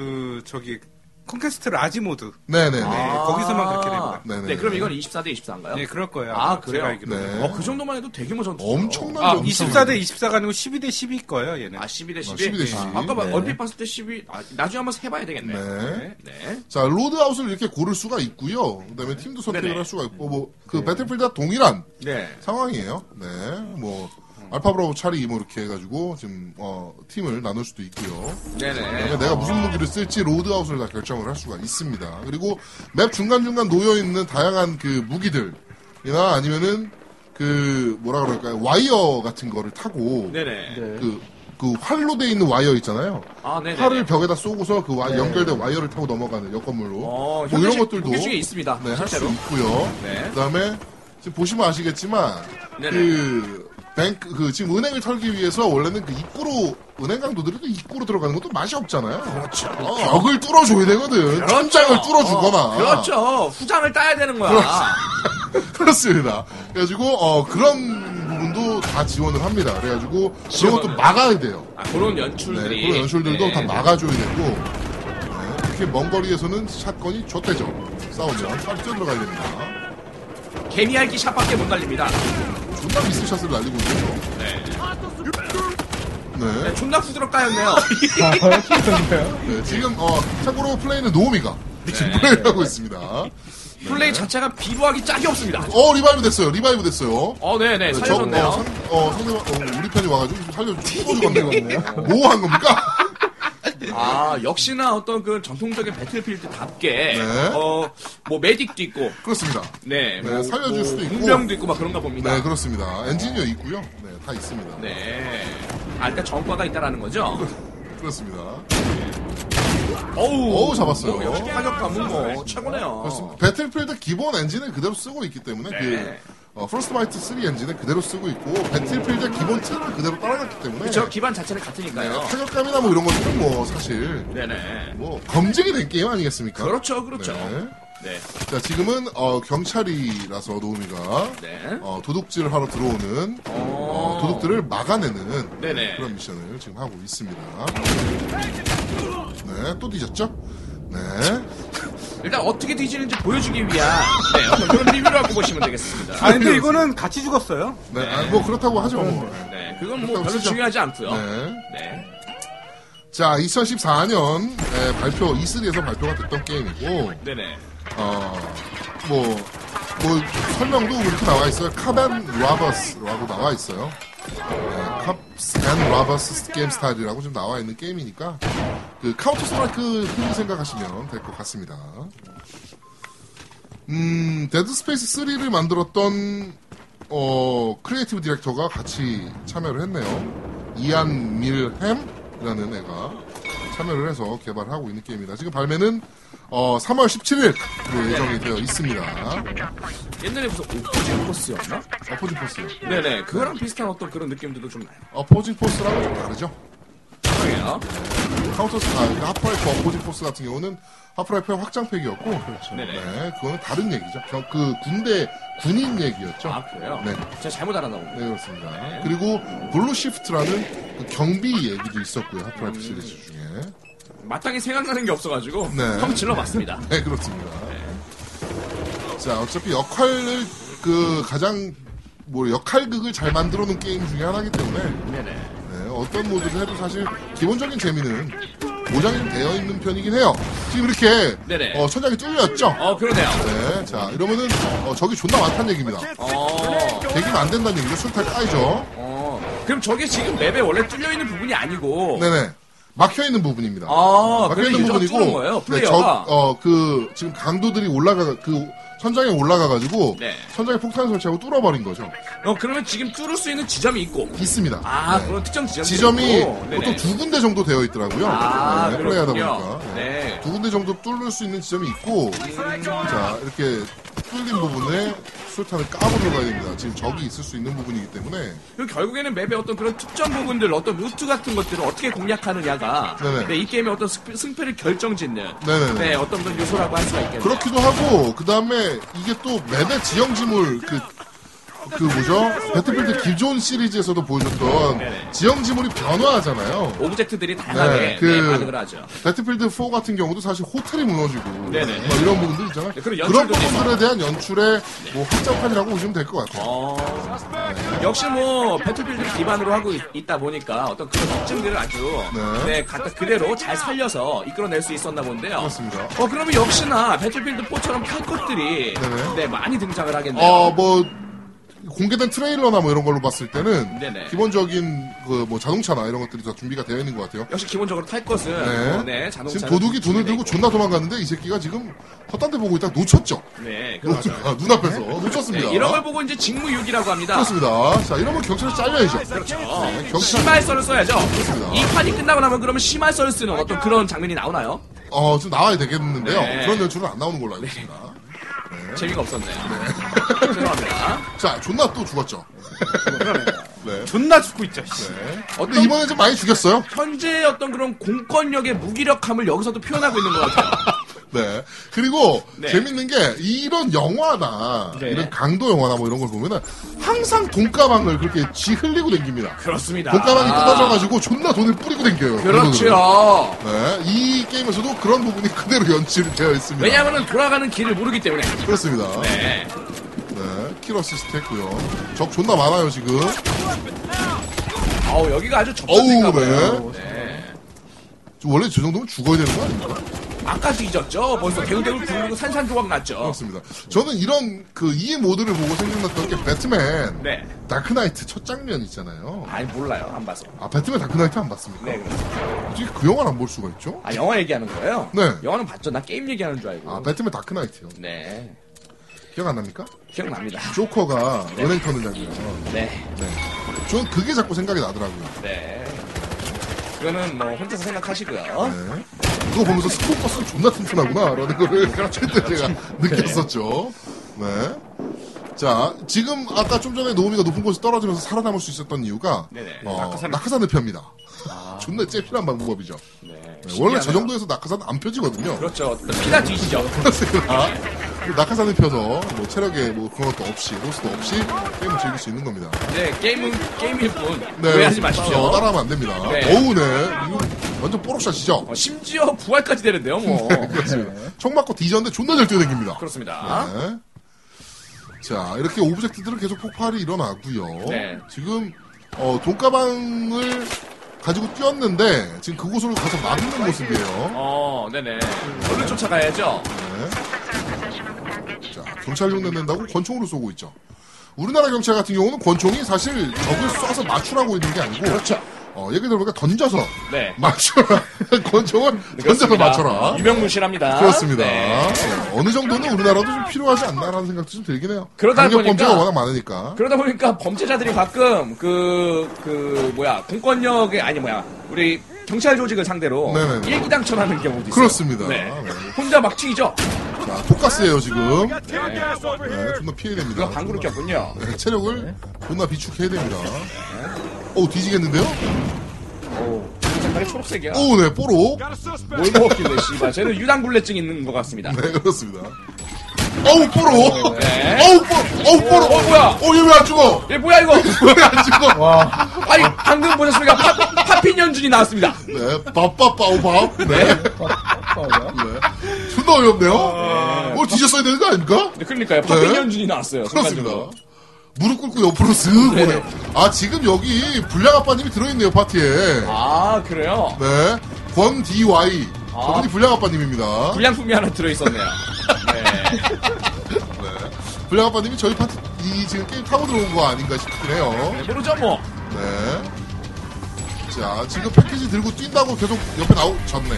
콘퀘스트 라지 모드. 네네네. 거기서만 그렇게 됩니다. 네네. 네, 그럼 이건 24대 24인가요? 네, 그럴 거예요. 아, 그래요? 제가 알기로는. 네. 그 정도만 해도 대규모 전투. 엄청난 아, 전투. 24대 24가 아니고 12대 10일 거예요, 얘는. 아, 12대 12. 12대 12. 아까 네. 얼핏 봤을 때 12. 나중에 한번 세봐야 되겠네요. 네. 네. 자, 로드아웃을 이렇게 고를 수가 있고요. 그다음에 팀도 선택을 네네. 할 수가 있고, 배틀필드와 동일한 네. 상황이에요. 네, 알파 브라보 차리 뭐 이렇게 해가지고 지금 팀을 나눌 수도 있고요. 네네. 그다음에 내가 무슨 무기를 쓸지 로드아웃을 다 결정을 할 수가 있습니다. 그리고 맵 중간중간 놓여 있는 다양한 그 무기들이나 아니면은 그 뭐라 그럴까요, 와이어 같은 거를 타고 네네. 그 활로 돼 있는 와이어 있잖아요. 아, 네네. 활을 벽에다 쏘고서 그 연결된 와이어를 타고 넘어가는 옆건물로 뭐 이런 현대식 것들도 무기 중에 있습니다. 네, 할 수 실제로. 있고요. 네. 그다음에 지금 보시면 아시겠지만 네네. 지금 은행을 털기 위해서 원래는 그 입구로 은행 강도들이 또 입구로 들어가는 것도 맛이 없잖아요. 그렇죠. 벽을 뚫어줘야 되거든. 천장을 뚫어주거나. 그렇죠. 후장을 따야 되는 거야. 그렇습니다. 그래가지고 그런 부분도 다 지원을 합니다. 그래가지고 그런 것도 막아야 돼요. 아, 그런 연출들이. 네, 그런 연출들도 네. 다 막아줘야 되고 이렇게 먼 거리에서는 샷건이 좆대죠. 싸우면 빨리 뛰어들어가야 됩니다. 개미알기 샷밖에 못 날립니다. 존나 미스샷을 날리고 있죠. 네. 네. 네, 존나 후드럽 까였네요. 네, 지금 참고로 플레이는 노우미가 지금 플레이를 하고 있습니다. 플레이 자체가 비루하기 짝이 없습니다. 리바이브 됐어요. 네네, 살려줬네요. 상대방, 우리 편이 와가지고 좀 살려주고 뭐 한 겁니까? 역시나 어떤 그 전통적인 배틀필드답게, 네. 뭐, 메딕도 있고, 그렇습니다. 네, 네, 살려줄 수도 있고. 공병도 있고 막 그런가 봅니다. 네, 그렇습니다. 엔지니어 있고요. 네, 다 있습니다. 네. 일단 전과가 있다라는 거죠? 그렇습니다. 어우, 잡았어요. 역시 타격감은 뭐, 최고네요. 그렇습니다. 배틀필드 기본 엔진을 그대로 쓰고 있기 때문에 네. 프로스트바이트 3 엔진을 그대로 쓰고 있고 배틀필드 기본 틀을 그대로 따라갔기 때문에 저 기반 자체는 같으니까요. 타격감이나 뭐 이런 것들은 뭐 사실 네네. 뭐 검증이 된 게임 아니겠습니까? 그렇죠. 네. 네. 자, 지금은 경찰이라서 노우미가 네. 도둑질을 하러 들어오는 도둑들을 막아내는 네네. 그런 미션을 지금 하고 있습니다. 네, 또 뒤졌죠? 네. 일단 어떻게 뒤지는지 보여주기 위한 어떤 그런 리뷰를 하고 보시면 되겠습니다. 근데 이거는 같이 죽었어요. 네, 뭐 그렇다고 하죠. 뭐. 네, 그건 뭐 별로 중요하지 않고요. 네. 네. 자, 2014년 E3에서 발표가 됐던 게임이고, 네네. 뭐 설명도 이렇게 나와 있어요. 캅앤 로버스라고 나와 있어요. 네, 캅앤 로버스 게임 스타일이라고 좀 나와 있는 게임이니까 그 카운터 스트라이크 흔히 생각하시면 될 것 같습니다. 데드 스페이스 3를 만들었던 크리에이티브 디렉터가 같이 참여를 했네요. 이안 밀햄이라는 애가 참여를 해서 개발하고 있는 게임입니다. 지금 발매는 3월 17일 예정이 되어 있습니다. 옛날에 무슨 오포진 포스였나? 어포징 포스요. 네네. 그거랑 비슷한 어떤 그런 느낌들도 좀 나요. 어포징 포스랑은 좀 다르죠. 그래요. 하프라이프 어포징 포스 같은 경우는 하프라이프의 확장팩이었고, 네네. 네, 그거는 다른 얘기죠. 그 군인 얘기였죠. 그래요? 네. 제가 잘못 알았나 보네. 네, 그렇습니다. 그리고 블루 시프트라는 그 경비 얘기도 있었고요. 하프라이프 시리즈 중에. 마땅히 생각나는 게 없어가지고 네. 한번 질러봤습니다. 네, 그렇습니다. 자, 어차피 역할을 가장 역할극을 잘 만들어 놓은 게임 중에 하나이기 때문에 네네. 어떤 모드를 해도 사실 기본적인 재미는 보장이 좀 되어 있는 편이긴 해요. 지금 이렇게 네네. 천장이 뚫렸죠? 그러네요. 네, 자 이러면은 적이 존나 많다는 얘기입니다. 대기면 안 된다는 얘기죠. 술탈 까이죠. 그럼 저게 지금 맵에 원래 뚫려 있는 부분이 아니고. 네네. 막혀 있는 부분입니다. 막혀 있는 부분이고. 거예요, 플레이어가. 지금 강도들이 천장에 올라가가지고 네. 천장에 폭탄을 설치하고 뚫어버린 거죠. 그러면 지금 뚫을 수 있는 지점이 있고. 있습니다. 네. 그런 특정 지점이 있고. 보통 두 군데 정도 되어 있더라고요. 플레이하다 그렇군요. 보니까. 네. 두 군데 정도 뚫을 수 있는 지점이 있고, 자, 이렇게 뚫린 부분에 술탄을 까고 들어가야 됩니다. 지금 적이 있을 수 있는 부분이기 때문에. 그리고 결국에는 맵의 어떤 그런 특정 부분들, 어떤 루트 같은 것들을 어떻게 공략하느냐가 네네. 이 게임의 어떤 승패를 결정짓는 네네네. 어떤 그런 요소라고 할 수가 있겠네요. 그렇기도 하고, 그 다음에 이게 또 맵의 지형지물, 배틀필드 기존 시리즈에서도 보여줬던 네네. 지형지물이 변화하잖아요. 오브젝트들이 다양하게 반응을 하죠. 배틀필드 4 같은 경우도 사실 호텔이 무너지고 네네. 막 이런 부분들 있잖아요. 네, 그런 그런 연출도 부분들에 대한 연출의 확장판이라고 보시면 될 것 같아요. 역시 배틀필드 기반으로 하고 있다 보니까 어떤 그런 특징들을 아주 갖다 그대로 잘 살려서 이끌어낼 수 있었나 본데요. 그렇습니다. 그러면 역시나 배틀필드 4처럼 탈 것들이 네네. 많이 등장을 하겠네요. 공개된 트레일러나 뭐 이런 걸로 봤을 때는 네네. 기본적인 자동차나 이런 것들이 다 준비가 되어 있는 것 같아요. 역시 기본적으로 탈 것은 자동차 지금 도둑이 돈을 들고 존나 도망갔는데 이 새끼가 지금 헛딴 데 보고 있다가 놓쳤죠. 네, 그렇죠. 눈앞에서 놓쳤습니다. 이런 걸 보고 이제 직무유기라고 합니다. 그렇습니다. 자, 이러면 경찰에 잘려야죠. 그렇죠. 경찰. 심할서를 써야죠. 그렇습니다. 이 판이 끝나고 나면 그러면 심할서를 쓰는 어떤 그런 장면이 나오나요? 좀 나와야 되겠는데요. 네. 그런 연출은 안 나오는 걸로 알고 있습니다. 재미가 없었네요. 죄송합니다. 자, 존나 또 죽었죠. 네. 존나 죽고 있죠. 근데 이번에 좀 많이 죽였어요. 현재 어떤 그런 공권력의 무기력함을 여기서도 표현하고 있는 것 같아요. 네. 그리고 네. 재밌는 게 이런 영화나 네. 이런 강도 영화나 뭐 이런 걸 보면은 항상 돈가방을 그렇게 흘리고 댕깁니다. 그렇습니다. 돈가방이 끊어져가지고 존나 돈을 뿌리고 댕겨요. 그렇죠. 네. 이 게임에서도 그런 부분이 그대로 연출이 되어 있습니다. 왜냐하면 돌아가는 길을 모르기 때문에. 그렇습니다. 네. 네. 킬 어시스트 했고요. 적 존나 많아요, 지금. 아우, 여기가 아주 접전인가 어우, 봐요. 네. 네. 원래 저 정도면 죽어야 되는 거 아닙니까? 아까 뒤졌죠? 벌써 대우대우 굴리고 산산조각 났죠? 그렇습니다. 저는 이런 이 모드를 보고 생각났던 게 배트맨 네. 다크나이트 첫 장면 있잖아요. 아니, 몰라요. 안 봐서. 아, 배트맨 다크나이트 안 봤습니까? 네, 그렇습니다. 어떻게 그 영화를 안 볼 수가 있죠? 아, 영화 얘기하는 거예요? 네. 영화는 봤죠. 나 게임 얘기하는 줄 알고. 아, 배트맨 다크나이트요. 네. 기억 안 납니까? 기억납니다. 조커가 은행 터는 장면. 네. 네. 저는 그게 자꾸 생각이 나더라고요. 네. 그거는 뭐 혼자서 생각하시고요. 네. 그거 보면서 스포버스는 존나 튼튼하구나 라는 거를 그때 제가 느꼈었죠. 네. 자, 지금 아까 좀 전에 노우미가 높은 곳에 떨어지면서 살아남을 수 있었던 이유가 네네. 낙하산을 펴입니다. 존나 잽필한 방법이죠. 네. 네, 원래 저 정도에서 낙하산 안 펴지거든요. 그렇죠. 피나 뒤시죠. 그렇습니다. 낙하산을 펴서 뭐 체력에 뭐 그런 것도 없이 로스도 없이 게임을 즐길 수 있는 겁니다. 네, 게임일 뿐. 네, 오해하지 마십시오. 따라하면 안 됩니다. 네. 어우, 네. 이거 완전 뽀록샷이죠? 심지어 부활까지 되는데요, 뭐. 그렇습니다. 총 맞고 뒤졌는데 존나 잘 뛰어다닙니다. 그렇습니다. 네. 자, 이렇게 오브젝트들은 계속 폭발이 일어나고요. 네. 지금 돈가방을 가지고 뛰었는데 지금 그곳으로 가서 막는 모습이에요. 네네. 얼른 쫓아가야죠. 네. 자, 경찰 흉내 낸다고 권총으로 쏘고 있죠. 우리나라 경찰 같은 경우는 권총이 사실 적을 쏴서 맞추라고 있는 게 아니고 그렇죠. 얘기 들어보니까 던져서 네. 맞춰라. 권총을 던져서 그렇습니다. 맞춰라. 유명무실합니다. 그렇습니다. 네. 네. 어느 정도는 우리나라도 좀 필요하지 않나라는 생각도 좀 들긴 해요. 그러다 강력 보니까- 범죄가 워낙 많으니까. 그러다 보니까 범죄자들이 가끔 공권력의 우리 경찰 조직을 상대로 네네네. 일기당천하는 경우도 있어요. 그렇습니다. 네. 네. 혼자 막 튀죠. 자, 독가스예요 지금. 네, 존나 피해야 됩니다. 이거 방구를 꼈군요. 네, 체력을 존나 비축해야 됩니다. 뒤지겠는데요? 색깔이 초록색이야. 오, 네, 뽀록. 뭘 먹었길래 씨발. 쟤는 유당불내증 있는 것 같습니다. 네, 그렇습니다. 어우, 뽀록. 네. 어우, 뽀록. 뭐야? 얘 왜 안 죽어? 얘 뭐야 이거? 왜 안 죽어? 아니 방금 보셨습니까? 파핀 연준이 나왔습니다. 네, 밥밥. 네. 네. 존나 어이없네요. 뒤졌어야 되는 거 아닙니까? 네, 그러니까요. 파핀 네. 연준이 나왔어요. 그렇습니다. 순간적으로. 무릎 꿇고 옆으로 쓱 오네요. 아, 지금 여기 불량 아빠님이 들어있네요, 파티에. 아 그래요? 네. 권 DY. 아. 저분이 불량 아빠님입니다. 불량품이 하나 들어있었네요. 네. 불량 아빠님이 저희 파티 지금 게임 타고 들어온 거 아닌가 싶긴 해요. 네, 모르죠 뭐. 네. 자, 지금 패키지 들고 뛴다고 계속 옆에 졌네요.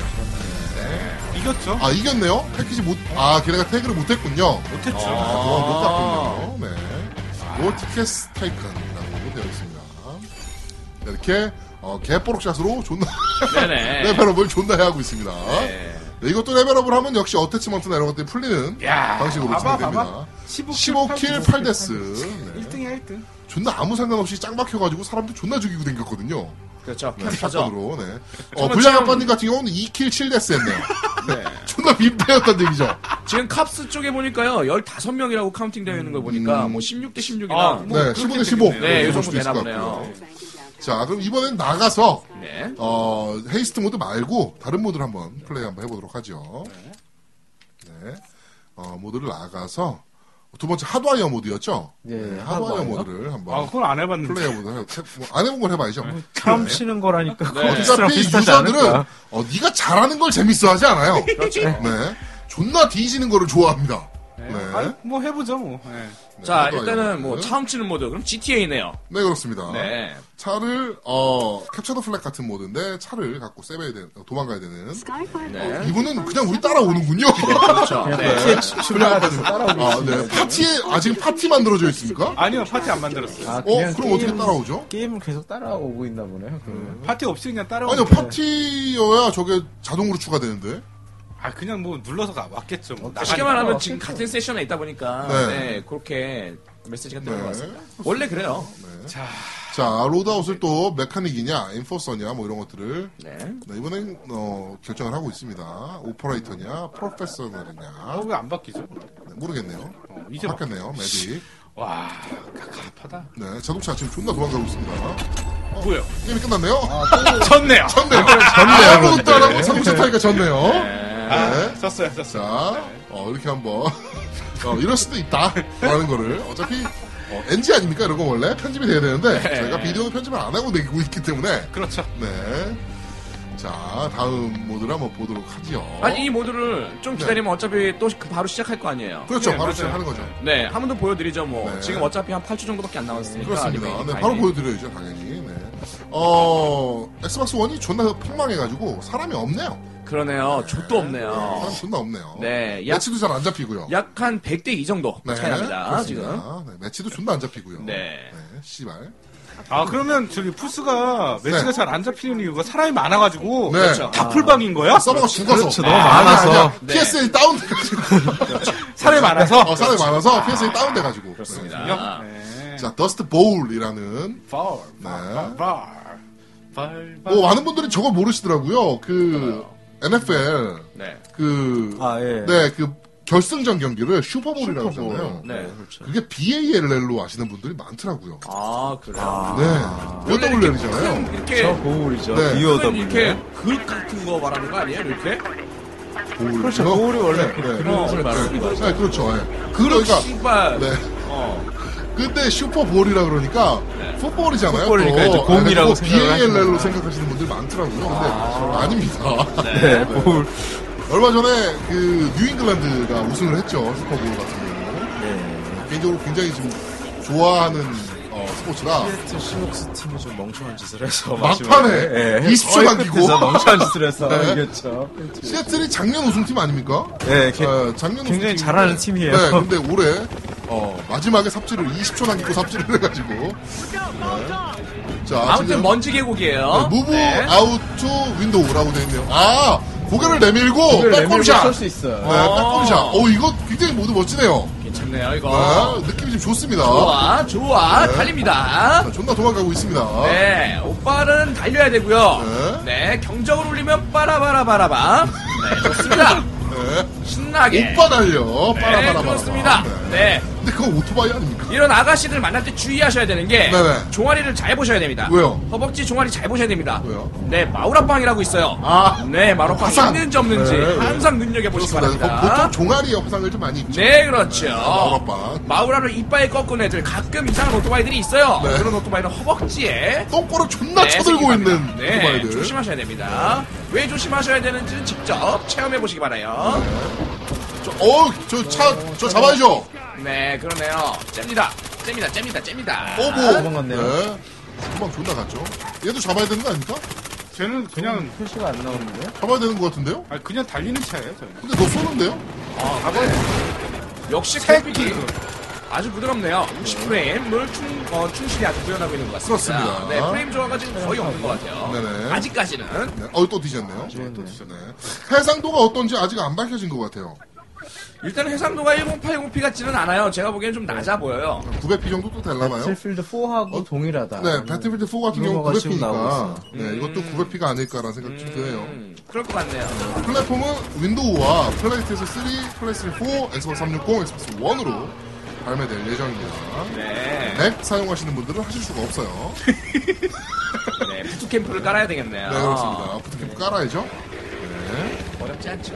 이겼죠? 아, 이겼네요? 패키지 걔네가 태그를 못했군요. 못했죠. 도망 못 갔군요. 네. 월티켓 타이칸이라고 되어 있습니다. 네, 이렇게, 개뽀록샷으로 존나, 네네. 레벨업을 존나 해하고 있습니다. 네. 네, 이것도 레벨업을 하면 역시 어태치먼트나 이런 것들이 풀리는 야, 방식으로 봐봐, 진행됩니다. 15킬 15킬 8데스. 네. 1등이야 1등. 존나 아무 상관없이 짱 막혀가지고 사람들 존나 죽이고 댕겼거든요. 그렇죠. 네, 편파죠. 샷건으로, 네. 정말 불량 참- 아빠님 같은 경우는 2킬 7데스 했네요. 네. 존나 민폐였단 얘기죠. 지금 캅스 쪽에 보니까요 15명이라고 카운팅 되어 있는 걸 보니까 뭐 16대 16이나 아, 네, 15대 15. 네, 요 볼 정도 수도 있을 되나 것 보네요. 같고요. 자, 그럼 이번엔 나가서, 네. 헤이스트 모드 말고, 다른 모드를 한번 플레이 한번 해보도록 하죠. 네. 모드를 나가서, 두 번째 하드와이어 모드였죠? 네, 하드와이어 모드를 한번 아, 그건 안 해봤는데. 플레이 해보도록 안 해본 걸 해봐야죠. 처음 치는 거라니까. 네. 어차피 비슷하지 유저들은, 않을까? 네가 잘하는 걸 재밌어 하지 않아요. 네. 존나 뒤지는 거를 좋아합니다. 네. 아니, 뭐 해보죠 뭐. 네. 자 하드와이어 일단은 뭐 모드. 처음 치는 모드 그럼 GTA네요. 네, 그렇습니다. 네. 차를 캡처 더 플렉 같은 모드인데 차를 갖고 도망가야 되는. 네. 이분은 그냥 우리 따라오는군요. 그렇죠. 네. 출연하면서 따라오고 네. 파티에 지금 파티 만들어져 있습니까? 아니요 파티 안 만들었어요. 그럼 어떻게 따라오죠? 게임을 계속 따라오고 있나 보네요. 파티 없이 그냥 따라오고. 아니요, 파티여야 저게 자동으로 추가되는데. 아 그냥 뭐 눌러서 왔겠죠. 뭐. 쉽게 말하면 지금 같은 세션에 있다 보니까 네. 네, 그렇게 메시지가 뜨는 것 네. 같습니다. 원래 그래요. 자, 로드아웃을 또 메카닉이냐, 엔포서냐, 뭐 이런 것들을 네. 네, 이번엔 결정을 하고 있습니다. 오퍼레이터냐, 프로페셔널이냐. 왜 안 바뀌죠? 네, 모르겠네요. 이제 바뀌었네요, 메딕. 와 갑하다. 네, 자동차 지금 존나 도망가고 있습니다. 뭐요? 게임이 끝났네요? 졌네요. 졌네요. 아무것도 안 하고 자동차 타니까 졌네요. 네. 졌어요. 자, 이렇게 한번, 이럴 수도 있다. 라는 거를. 어차피, NG 아닙니까? 이런 거 원래 편집이 돼야 되는데 네. 저희가 비디오는 편집을 안 하고 내고 있기 때문에 그렇죠. 네. 자, 다음 모드를 한번 보도록 하죠. 아니 이 모드를 좀 기다리면 어차피 또 바로 시작할 거 아니에요. 그렇죠. 네, 바로 맞아요. 시작하는 거죠. 네, 한 번 더 보여드리죠 뭐. 네. 지금 어차피 한 8주 정도밖에 안 남았으니까. 그렇습니다. 리메이크 네, 타임이. 바로 보여드려야죠, 당연히. 네. 엑스박스 1이 존나 폭망해가지고 사람이 없네요. 그러네요. 족도 없네요. 사람 존나 없네요. 네, 매치도 잘 안 잡히고요. 약 한 100대 2 정도 네, 차이 납니다. 그렇습니다. 지금. 네, 매치도 존나 안 잡히고요. 네. 씨발. 아, 그러면 저기 푸스가 매치가 네. 잘 안 잡히는 이유가 사람이 많아가지고 네. 그렇죠. 다 풀방인 거야? 서버가 죽어서. 그렇죠. 너무 많아서. 아니야. 네. PSA 다운돼가지고. 사람이 많아서? 사람이 많아서 PSA 다운돼가지고. 그렇습니다. 네. 자, 더스트 보울이라는. 파울, 네. 많은 분들이 저걸 모르시더라고요. NFL, 네. 네, 결승전 경기를 슈퍼볼이라고 하잖아요. 네. 그게 BALL로 아시는 분들이 많더라고요. 아, 그래요? 네. WL이잖아요. 이렇게 저 보울이죠. 네. 큰 BOW. 이렇게 그릇 같은 거 말하는 거 아니에요? 이렇게? 보울. 그렇죠. 보울이 원래 그릇을 말하는 거. 네, 그렇죠. 네. 그릇 그러니까, 신발. 네. 어. 근데 슈퍼볼이라 그러니까 풋볼이잖아요. 풋볼이니까 또. 이제 공이라고 그거 생각을 하시는 BALL로 거죠. 생각하시는 분들 많더라고요. 근데 아닙니다. 네, 보울. 얼마 전에 뉴잉글랜드가 우승을 했죠. 슈퍼볼 같은 경우. 네. 개인적으로 굉장히 지금 좋아하는 스포츠라 시애틀 시녹스 팀이 좀 멍청한 짓을 해서 막판에 네. 20초 남기고 끝에서 멍청한 짓을 해서 네. 이겼죠. 시애틀이 작년 우승팀 아닙니까? 네, 작년 굉장히 우승팀인데, 잘하는 팀이에요. 네, 근데 올해 마지막에 삽질을 20초 남기고 삽질을 해가지고 네. 자, 아무튼 지금 먼지 계곡이에요. 무브 네. 아웃 투 윈도우라고 되어 있네요. 아, 고개를 내밀고 백홈샷. 쏠수 있어요. 네, 백홈샷. 이거 굉장히 모두 멋지네요. 괜찮네요, 이거. 느낌이 좀 좋습니다. 좋아. 네. 달립니다. 자, 존나 도망가고 있습니다. 네, 오빠는 달려야 되고요. 네, 경적을 울리면 빠라바라바라바. 네, 좋습니다. 네. 신나게. 오빠 달려. 네, 빠라바라바라. 그렇습니다. 네. 근데 그건 오토바이 아닙니까? 이런 아가씨들 만날 때 주의하셔야 되는 게 네네. 종아리를 잘 보셔야 됩니다. 왜요? 허벅지 종아리 잘 보셔야 됩니다. 왜요? 네, 마우라빵이라고 있어요. 아. 네, 마우라빵 화상. 있는지 없는지 네. 항상 눈여겨보시기 그렇습니다. 바랍니다. 보통 종아리에 화상을 좀 많이 입죠. 네, 그렇죠. 마우라빵. 마우라를 이빨에 꺾은 애들 가끔 이상한 오토바이들이 있어요. 네. 그런 오토바이는 허벅지에 똥꼬를 존나 네, 쳐들고 생기게 있는 합니다. 네, 오토바이들. 조심하셔야 됩니다. 왜 조심하셔야 되는지는 직접 체험해 보시기 바라요. 저 잡아야죠. 네, 그러네요. 잽니다. 도망갔네요. 네. 금방 존나 갔죠. 얘도 잡아야 되는 거 아닙니까? 쟤는 그냥, 표시가 안 나오는데요? 잡아야 되는 거 같은데요? 아니, 그냥 달리는 차예요, 저는. 근데 너 쏘는데요? 역시 콤픽이 아주 부드럽네요. 60프레임을 충실히 아주 구현하고 있는 것 같습니다. 그렇습니다. 네, 프레임 조화가 지금 거의 없는 것 같아요. 네네. 아직까지는. 네. 또 뒤졌네요. 또 뒤졌네. 해상도가 어떤지 아직 안 밝혀진 것 같아요. 일단 해상도가 1080p 같지는 않아요. 제가 보기엔 좀 낮아 보여요. 900p 정도 또 되려나요? 배틀필드 4하고 동일하다. 네, 배틀필드 4 같은 경우 루머가 지금 900p니까 나오고 네, 이것도 900p가 아닐까라는 생각이 좀 드네요. 그럴 것 같네요. 플랫폼은 윈도우와 플레이스테이션 3, 플레이스테이션 4, 엑스박스 360, 엑스박스 1으로 발매될 예정입니다. 네. 맥 사용하시는 분들은 하실 수가 없어요. 네, 부트캠프를 깔아야 되겠네요. 네, 그렇습니다. 부트캠프 깔아야죠. 네. 어렵지 않죠.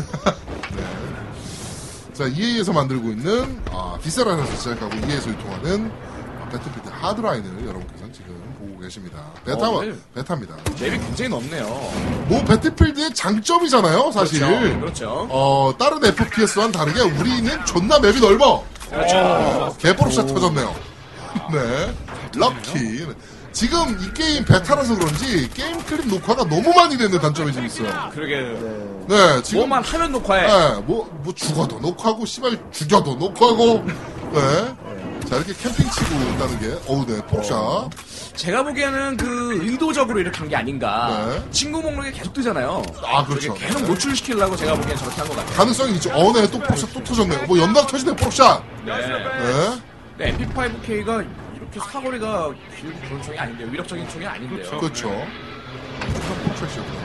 자, EA에서 만들고 있는 디세라에서 제작하고 EA에서 유통하는 배틀필드 하드라인을 여러분께서는 지금 보고 계십니다. 베타입니다. 맵이 굉장히 넓네요. 뭐 배틀필드의 장점이잖아요, 사실. 그렇죠. 다른 FPS와는 다르게 우리는 존나 맵이 넓어. 그렇죠. 개뽀록샷 터졌네요. 네. 럭키. 지금 이 게임 베타라서 그런지 게임 클립 녹화가 너무 많이 되는 단점이 지금 있어요. 그러게. 네, 지금. 뭐만 하면 녹화해. 네, 뭐 죽어도 녹화하고, 씨발, 죽여도 녹화하고, 네. 자, 이렇게 캠핑 치고 있다는 게, 네, 폭샷. 제가 보기에는 의도적으로 이렇게 한 게 아닌가. 네. 친구 목록에 계속 뜨잖아요. 그렇죠. 계속 노출시키려고 제가 보기엔 저렇게 한 것 같아요. 가능성이 있죠. 네, 또 폭샷 또 터졌네. 뭐 연달아 터지네, 폭샷. 네. 네. 네, MP5K가 이렇게 사거리가 길고 그런 총이 아닌데요. 위력적인 총이 아닌데요. 그렇죠. 폭샷이었구나.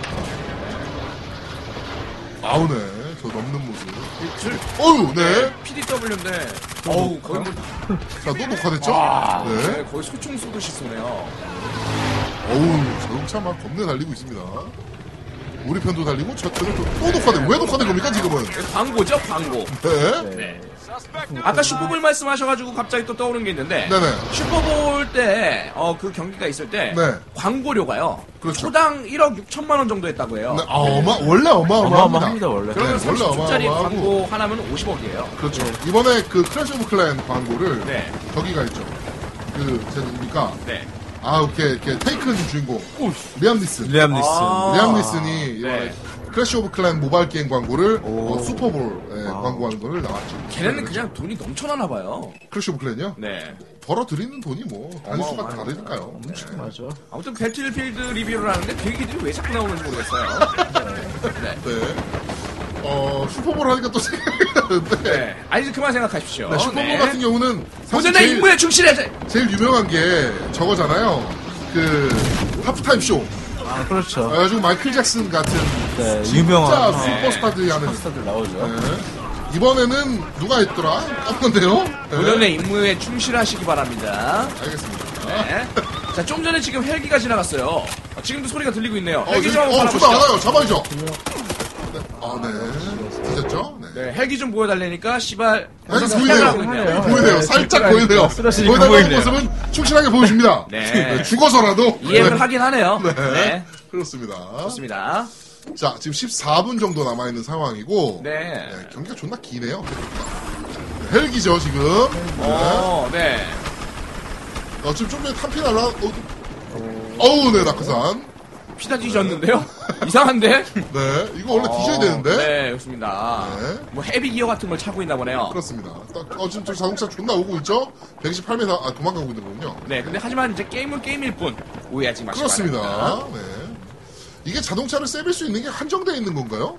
아우네, 저 넘는 모습. 네. PDW인데, 거의 뭐, 자, 또 녹화됐죠? 네, 네. 거의 소총 쏘듯이 쏘네요. 자동차 막 겁내 달리고 있습니다. 우리 편도 달리고, 저쪽은 또 녹화돼. 왜 녹화된 겁니까, 지금은? 광고죠, 광고. 네. 네. 아까 슈퍼볼 말씀하셔가지고 갑자기 또 떠오르는 게 있는데 네네. 슈퍼볼 때 그 경기가 있을 때 네. 광고료가요. 그렇죠. 초당 1억 6천만 원 정도 했다고 해요. 네, 원래 어마어마합니다. 어마어마합니다, 원래. 그러면 네, 원래 30초짜리 어마어마하고. 광고 하나면 50억이에요. 그렇죠. 이번에 그 크래시 오브 클랜 광고를 네. 저기가 있죠. 제니까 네. 이렇게 테이큰 주인공 리암 니슨. 리암 니슨. 리암 니슨이 이번에 네. 크래시 오브 클랜 모바일 게임 광고를 슈퍼볼 광고하는 거를 나왔죠. 걔네는 그냥 돈이 넘쳐나나 봐요. 크래시 오브 클랜이요? 네. 벌어들이는 돈이 뭐 단수가 다르니까요. 네. 맞아. 아무튼 배틀필드 리뷰를 하는데 그 얘기들이 왜 자꾸 나오는지 모르겠어요. 네. 네. 슈퍼볼 하니까 또 생각이 나는데. 네. 아니, 그만 생각하십시오. 네, 슈퍼볼 네. 같은 경우는 사실 본연의 임무에 충실해야지. 제일 유명한 게 저거잖아요. 그 하프타임 쇼. 아, 그렇죠. 그래가지고 마이클 잭슨 같은 네, 진짜 유명한 슈퍼스타들이 하는. 슈퍼스타들 나오죠. 네. 이번에는 누가 했더라? 깜깜한데요? 네. 본연의 임무에 충실하시기 바랍니다. 알겠습니다. 네. 자, 좀 전에 지금 헬기가 지나갔어요. 지금도 소리가 들리고 있네요. 헬기 지금, 좀 한번 저도 바라보시죠. 알아요. 잡아야죠. 네. 네. 되셨죠? 네. 네, 헬기 좀 보여달라니까, 씨발. 헬기 헬기라고 보이네요. 있네요. 보이네요. 살짝 보이네요. 쓰러지니까 보이는 보이네요. 모습은 충실하게 보여줍니다. 네. 죽어서라도. 이해를 네. 하긴 하네요. 네. 네. 그렇습니다. 좋습니다. 자, 지금 14분 정도 남아있는 상황이고. 네. 경기가 존나 기네요. 헬기죠, 지금. 네. 지금 좀 전에 탄피 날라, 어우, 네, 낙하산. 피다 뒤졌는데요? 이상한데? 네, 이거 원래 뒤져야 되는데. 네, 좋습니다. 네. 뭐 헤비 기어 같은 걸 차고 있나 보네요. 그렇습니다. 지금 저 자동차 존나 오고 있죠? 128m, 도망가고 있는 거군요. 네, 근데 하지만 이제 게임은 게임일 뿐 오해하지 마시기 그렇습니다. 바랍니다. 네. 이게 자동차를 세빌 수 있는 게 한정되어 있는 건가요?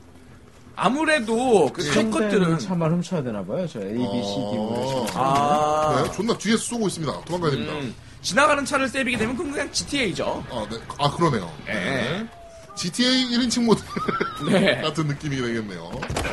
아무래도 그탈 것들은 차만 훔쳐야 되나 봐요. 저 A, B, C, D 뭐 아, 네, 존나 뒤에서 쏘고 있습니다. 도망가야 됩니다. 지나가는 차를 세비게 되면 그건 그냥 GTA죠. 네. 그러네요. 네. GTA 1인칭 모드 네. 같은 느낌이 되겠네요.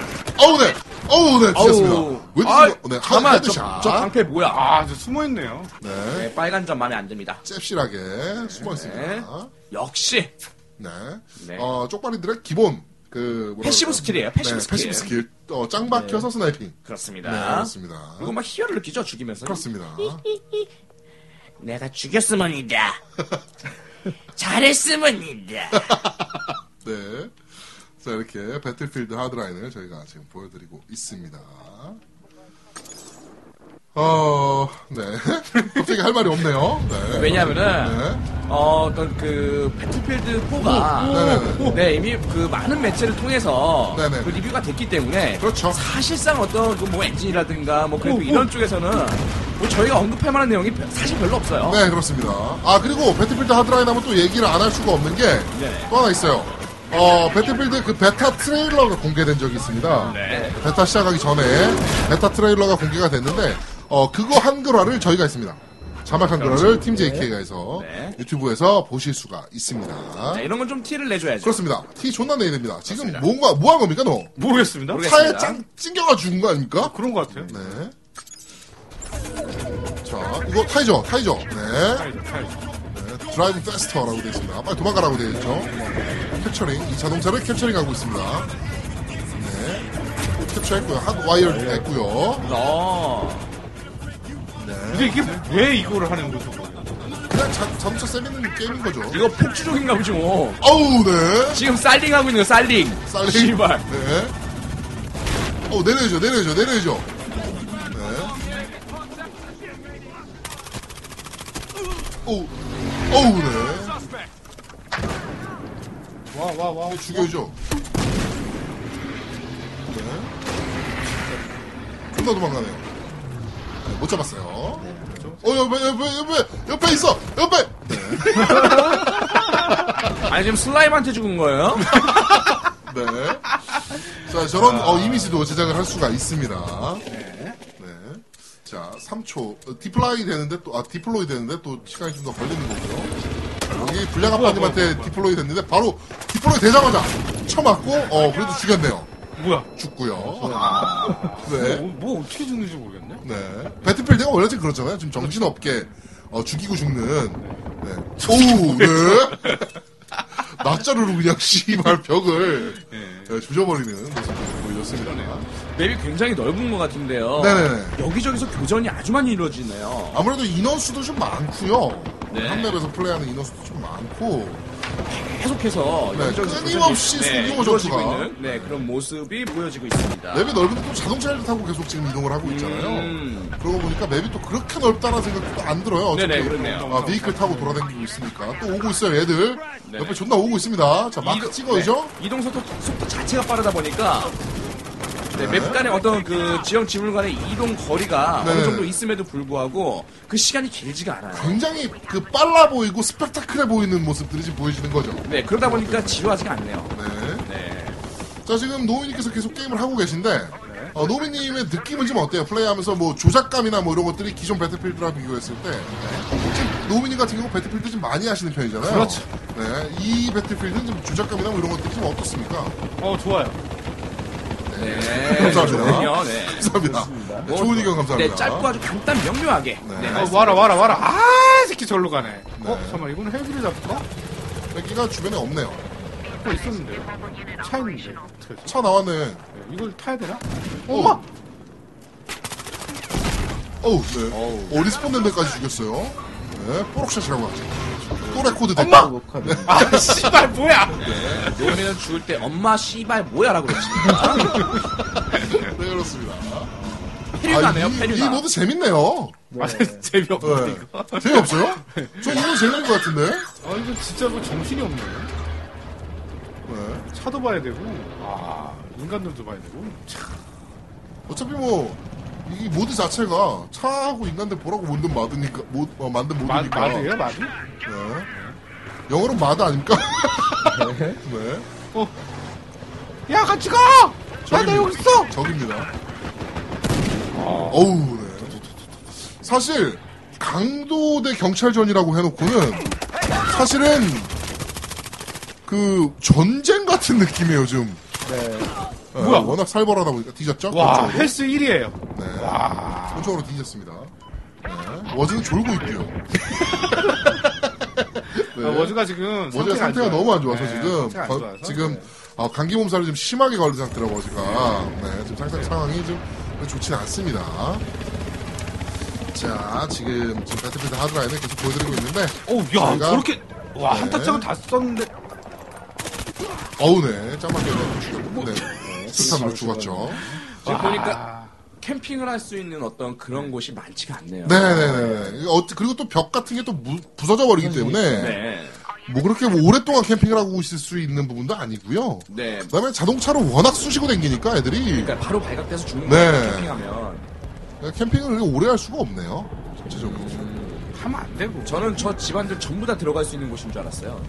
네, 뒤졌습니다. 네, 잠깐만, 헤드샷. 저 방패 뭐야? 아, 저 숨어있네요. 네, 네, 빨간 점 마음에 안 듭니다. 잽실하게 숨어 있습니다. 역시 네. 네. 쪽발이들의 기본 패시브 스킬이에요. 패시브 스킬. 패시브 스킬. 짱 박혀서 스나이핑. 그렇습니다. 네, 그렇습니다. 그리고 막 희열을 느끼죠, 죽이면서. 그렇습니다. 내가 죽였으면이다. 잘했으면이다. 네. 자, 이렇게 배틀필드 하드라인을 저희가 지금 보여드리고 있습니다. 네. 갑자기 할 말이 없네요. 네. 왜냐하면은 네. 어떤 그 배틀필드 4가 네네네. 네, 이미 그 많은 매체를 통해서 네네. 그 리뷰가 됐기 때문에 그렇죠. 사실상 어떤 그 뭐 엔진이라든가 뭐 그래도 이런 쪽에서는 뭐 저희가 언급할 만한 내용이 사실 별로 없어요. 네, 그렇습니다. 그리고 배틀필드 하드라인 하면 또 얘기를 안 할 수가 없는 게 네. 또 하나 있어요. 배틀필드 그 베타 트레일러가 공개된 적이 있습니다. 네. 베타 시작하기 전에 베타 트레일러가 공개가 됐는데, 그거 한글화를 저희가 했습니다. 자막 한글화를 팀 JK가 해서 네. 유튜브에서 보실 수가 있습니다. 자, 이런 건 좀 티를 내줘야죠. 그렇습니다. 티 존나 내야 됩니다. 지금 그렇습니다. 뭐 한 겁니까, 너? 모르겠습니다. 모르겠습니다. 차에 찡겨가 죽은 거 아닙니까? 그런 것 같아요. 네. 자, 이거 타이저. 네. 드라이브 페스터라고 되어 있습니다. 빨리 도망가라고 되어 있죠. 캡처링, 이 자동차를 캡처링하고 있습니다. 네. 캡처했고요. 핫와이어 했고요. 네. 근데 이게 왜 이거를 하는 거죠? 그냥 자동차 세미는 게임인 거죠. 이거 폭주족인가 보지 뭐. 어우, 네. 지금 살링하고 있는 거 살링. 쌀링. 씨발. 네. 내려야죠. 네. 어우, 네. 와. 죽여야죠. 네. 존나 도망가네요. 네, 못 잡았어요. 옆에 있어! 옆에! 네. 아니 지금 슬라임한테 죽은 거예요? 네. 자, 저런 이미지도 제작을 할 수가 있습니다. 네. 자, 3초. 디플로이 되는데 또 시간이 좀 더 걸리는 거고요. 여기 불량 아빠님한테 디플로이 됐는데 바로 디플로이 되자마자 쳐맞고 그래도 죽였네요. 뭐야? 죽고요. 네. 뭐 어떻게 죽는지 모르겠네. 네. 배틀필드가 원래 지금 그렇잖아요. 지금 정신없게 죽이고 죽는. 네. 오우, 네. 낯자루로 그냥 씨발 벽을 조져버리는 모습을 보여줬습니다. 맵이 굉장히 넓은 것 같은데요. 네네네. 여기저기서 교전이 아주 많이 이루어지네요. 아무래도 인원수도 좀 많고요. 네. 한 맵에서 플레이하는 인원수도 좀 많고. 계속해서 네, 여기저기서 끊임없이 교전이, 소규모 이루어지고 전투가. 있는 그런 모습이 보여지고 있습니다. 맵이 넓은데 또 자동차를 타고 계속 지금 이동을 하고 있잖아요. 그러고 보니까 맵이 또 그렇게 넓다는 생각도 또 안 들어요. 어차피 네네, 그렇네요. 비클 타고 돌아다니고 있으니까. 또 오고 있어요, 얘들. 네네. 옆에 존나 오고 있습니다. 자, 마크 찍어야죠. 네. 이동 속도 자체가 빠르다 보니까 맵 간의 어떤 그 지형 지물 간의 이동 거리가 네네. 어느 정도 있음에도 불구하고 그 시간이 길지가 않아요. 굉장히 그 빨라 보이고 스펙타클해 보이는 모습들이 지금 보여지는 거죠. 네, 그러다 보니까 지루하지가 않네요. 네. 네. 자, 지금 노미님께서 계속 게임을 하고 계신데, 노미님의 느낌은 좀 어때요? 플레이하면서 뭐 조작감이나 뭐 이런 것들이 기존 배틀필드랑 비교했을 때, 지금 노미님 같은 경우 배틀필드 좀 많이 하시는 편이잖아요. 그렇죠. 네. 이 배틀필드는 좀 조작감이나 뭐 이런 것들이 좀 어떻습니까? 좋아요. 네. 감사합니다. 좋군요. 네. 감사합니다. 네, 좋은 의견 감사합니다. 네, 짧고 아주 간단 명료하게. 네. 와라. 새끼 절로 가네. 잠깐만, 이거는 헬기를 잡을까? 뺏기가 주변에 없네요. 있었는데요. 차 있는데. 어떻게 하지? 차 나왔네. 네, 이걸 타야 되나? 엄마! 어우, 네. 리스폰 된 데까지 죽였어요. 네, 뽀록샷이라고 하죠. 또 레코드 됐다. 엄마! 씨발, 뭐야! 노미는 죽을 때 엄마 씨발 뭐야라고 그랬습니다. 네, 그렇습니다. 페류나네요, 이 페류나. 모드 재밌네요. 재미없네, 네. 이거. 재미없어요? 저 이거 재밌는 것 같은데? 이거 진짜 뭐 정신이 없네. 네. 차도 봐야 되고, 인간들도 봐야 되고. 참. 어차피 뭐, 이 모드 자체가 차하고 인간들 보라고 만든 마드니까, 만든 모드니까. 마드예요, 마드? 네. 영어로 마드 아닙니까? 네. 야, 같이 가! 나 여기 있어! 적입니다. 어우, 네. 사실, 강도대 경찰전이라고 해놓고는, 사실은, 그, 전쟁 같은 느낌이에요, 좀. 네. 뭐야? 워낙 살벌하다 보니까 뒤졌죠? 와, 권총으로. 헬스 1위에요. 네. 와. 권총으로 뒤졌습니다. 네. 워즈는 졸고 있고요. 네. 워즈가 지금 워즈가 상태가 너무 안 좋아서 네, 지금. 상태가 안 좋아서. 지금, 감기 몸살을 좀 심하게 걸린 상태라고 워즈가. 네. 지금 상황이 좀 좋지는 않습니다. 자, 지금 배틀필드 하드라인을 계속 보여드리고 있는데. 야, 저렇게, 와, 네. 한타창은 다 썼는데. 어우, 네. 짱맞게 죽였고. 네. 수탄으로 죽었죠. 지금 보니까 캠핑을 할 수 있는 어떤 그런 곳이 많지가 않네요. 네네네. 그리고 또 벽 같은 게 또 부서져 버리기 때문에. 네. 뭐 그렇게 뭐 오랫동안 캠핑을 하고 있을 수 있는 부분도 아니고요. 네. 그다음에 자동차로 워낙 쑤시고 다니니까 애들이. 그러니까 바로 발각돼서 죽는 네. 거예요, 캠핑하면. 캠핑을 그렇게 오래 할 수가 없네요. 전체적으로. 하면 안 되고. 저는 저 집안들 전부 다 들어갈 수 있는 곳인 줄 알았어요.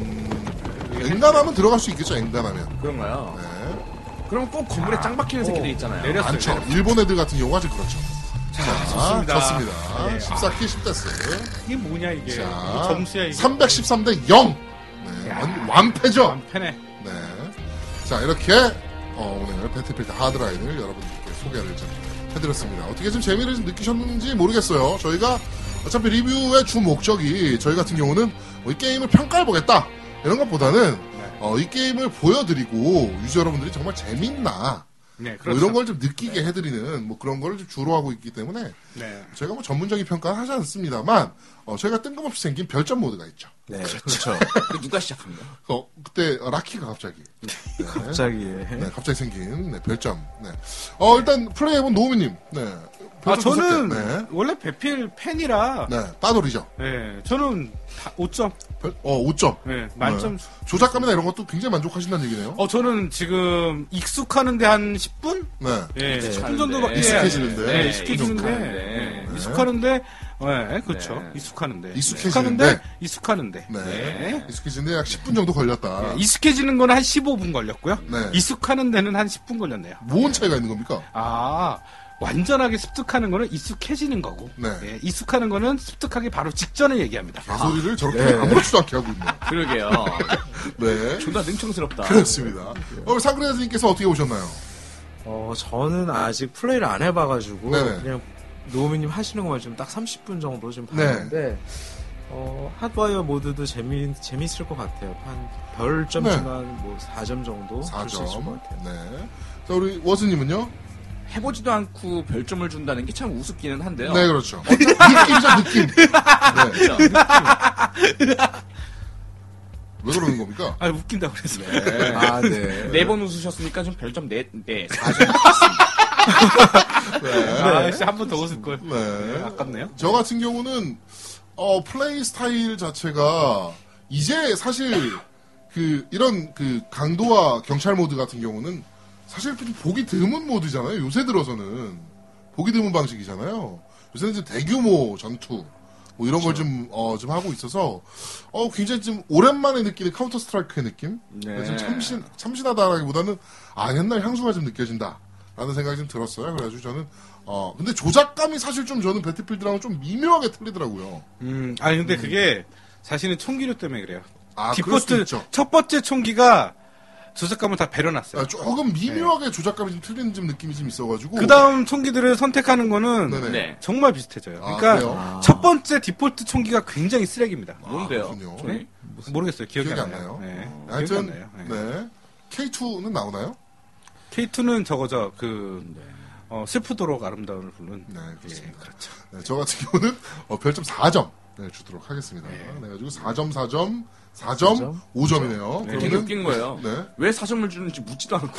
엔간하면 들어갈 수 있겠죠, 엔간하면. 그런가요? 네. 그럼 꼭 건물에 짱 박히는 새끼들 있잖아요. 내렸어요. 많죠. 일본 애들 같은 경우가 좀 그렇죠. 좋습니다. 좋습니다. 네. 14킬 10데스. 이게 뭐냐, 이게. 자, 이거 점수야, 이게. 313대 0. 네, 완패죠. 편해. 네. 자, 이렇게, 오늘 배틀필드 하드라인을 여러분들께 소개를 좀 해드렸습니다. 어떻게 좀 재미를 좀 느끼셨는지 모르겠어요. 저희가 어차피 리뷰의 주 목적이 저희 같은 경우는 이 게임을 평가해보겠다. 이런 것보다는 이 게임을 보여드리고 유저 여러분들이 정말 재밌나. 네, 뭐 그렇죠. 이런 걸 좀 느끼게 해드리는 뭐 그런 걸 좀 주로 하고 있기 때문에 네. 저희가 뭐 전문적인 평가는 하지 않습니다만 저희가 뜬금없이 생긴 별점 모드가 있죠. 네, 그렇죠. 누가 시작합니다? 그때 라키가 갑자기 갑자기. 네, 갑자기 생긴 별점. 네. 일단 플레이해본 노우미님. 네. 별점 저는 다섯 개. 네. 원래 배필 팬이라. 네. 빠돌이죠. 네, 저는 5점. 5점. 네, 만점. 네. 조작감이나 이런 것도 굉장히 만족하신다는 얘기네요. 저는 지금 익숙하는데 한 10분? 네. 예, 네. 10분 정도밖에. 익숙해지는데. 네, 익숙해지는데. 익숙한데. 네, 익숙하는데. 네, 그렇죠. 네. 익숙하는데. 익숙해지는데. 익숙하는데. 네. 익숙해지는데 약 10분 정도 걸렸다. 네, 익숙해지는 거는 한 15분 걸렸고요. 네. 익숙하는 데는 한 10분 걸렸네요. 뭔 차이가 있는 겁니까? 완전하게 습득하는 거는 익숙해지는 거고, 네. 예, 익숙하는 거는 습득하기 바로 직전을 얘기합니다. 개소리를 저렇게 아무렇지도 않게 하고 있네. 그러게요. 네. 존나 능청스럽다. 그렇습니다. 오늘 상그레즈님께서 어떻게 보셨나요? 저는 아직 플레이를 안 해봐가지고 네네. 그냥 노우미님 하시는 것만 좀 딱 30분 정도 좀 봤는데 핫와이어 모드도 재밌을 것 같아요. 한 별점지만 뭐 4점 정도 줄 수 있을 것 4점. 같아요. 네. 자, 우리 워스님은요? 해보지도 않고 별점을 준다는 게 참 우습기는 한데요. 네, 그렇죠. 느낌이죠, 느낌. 네. 그렇죠. 왜 그러는 겁니까? 아, 웃긴다 그래서. 네. 아, 네. 4번 웃으셨으니까 좀 별점 4, 4점. 네. 아, 한 번 더 웃을 걸. 네. 아깝네요. 저 같은 경우는 플레이 스타일 자체가 이제 사실 이런 강도와 경찰 모드 같은 경우는 사실 좀 보기 드문 모드잖아요. 요새 들어서는 보기 드문 방식이잖아요. 요새는 이제 대규모 전투 뭐 이런 걸 좀 하고 있어서 굉장히 좀 오랜만에 느끼는 카운터 스트라이크의 느낌. 네. 좀 참신하다라기보다는 옛날 향수가 좀 느껴진다라는 생각이 좀 들었어요. 그래가지고 저는 근데 조작감이 사실 좀 저는 배틀필드랑은 좀 미묘하게 틀리더라고요. 아니 근데 그게 사실은 총기류 때문에 그래요. 그럴 수도 디포트 있죠. 첫 번째 총기가 조작감을 다 배려놨어요. 조금 미묘하게 조작감이 좀 틀리는 좀 느낌이 좀 있어가지고. 그 다음 총기들을 선택하는 거는 네네. 네. 정말 비슷해져요. 아, 그러니까 그래요? 첫 번째 디폴트 총기가 굉장히 쓰레기입니다. 뭔데요? 그렇군요. 저희? 모르겠어요. 기억이 기억이 안 안 나요. 나요? 네. 기억이 하여튼 안 나요. 네. 네. K2는 나오나요? K2는 저거죠. 슬프도록 아름다움을 부른. 네, 예, 그렇습니다. 그렇죠. 네, 저 같은 경우는 별점 4점 주도록 하겠습니다. 네, 그래가지고 4점, 4점, 4점, 5점이네요. 되게 웃긴 거예요. 네. 왜 4점을 주는지 묻지도 않고.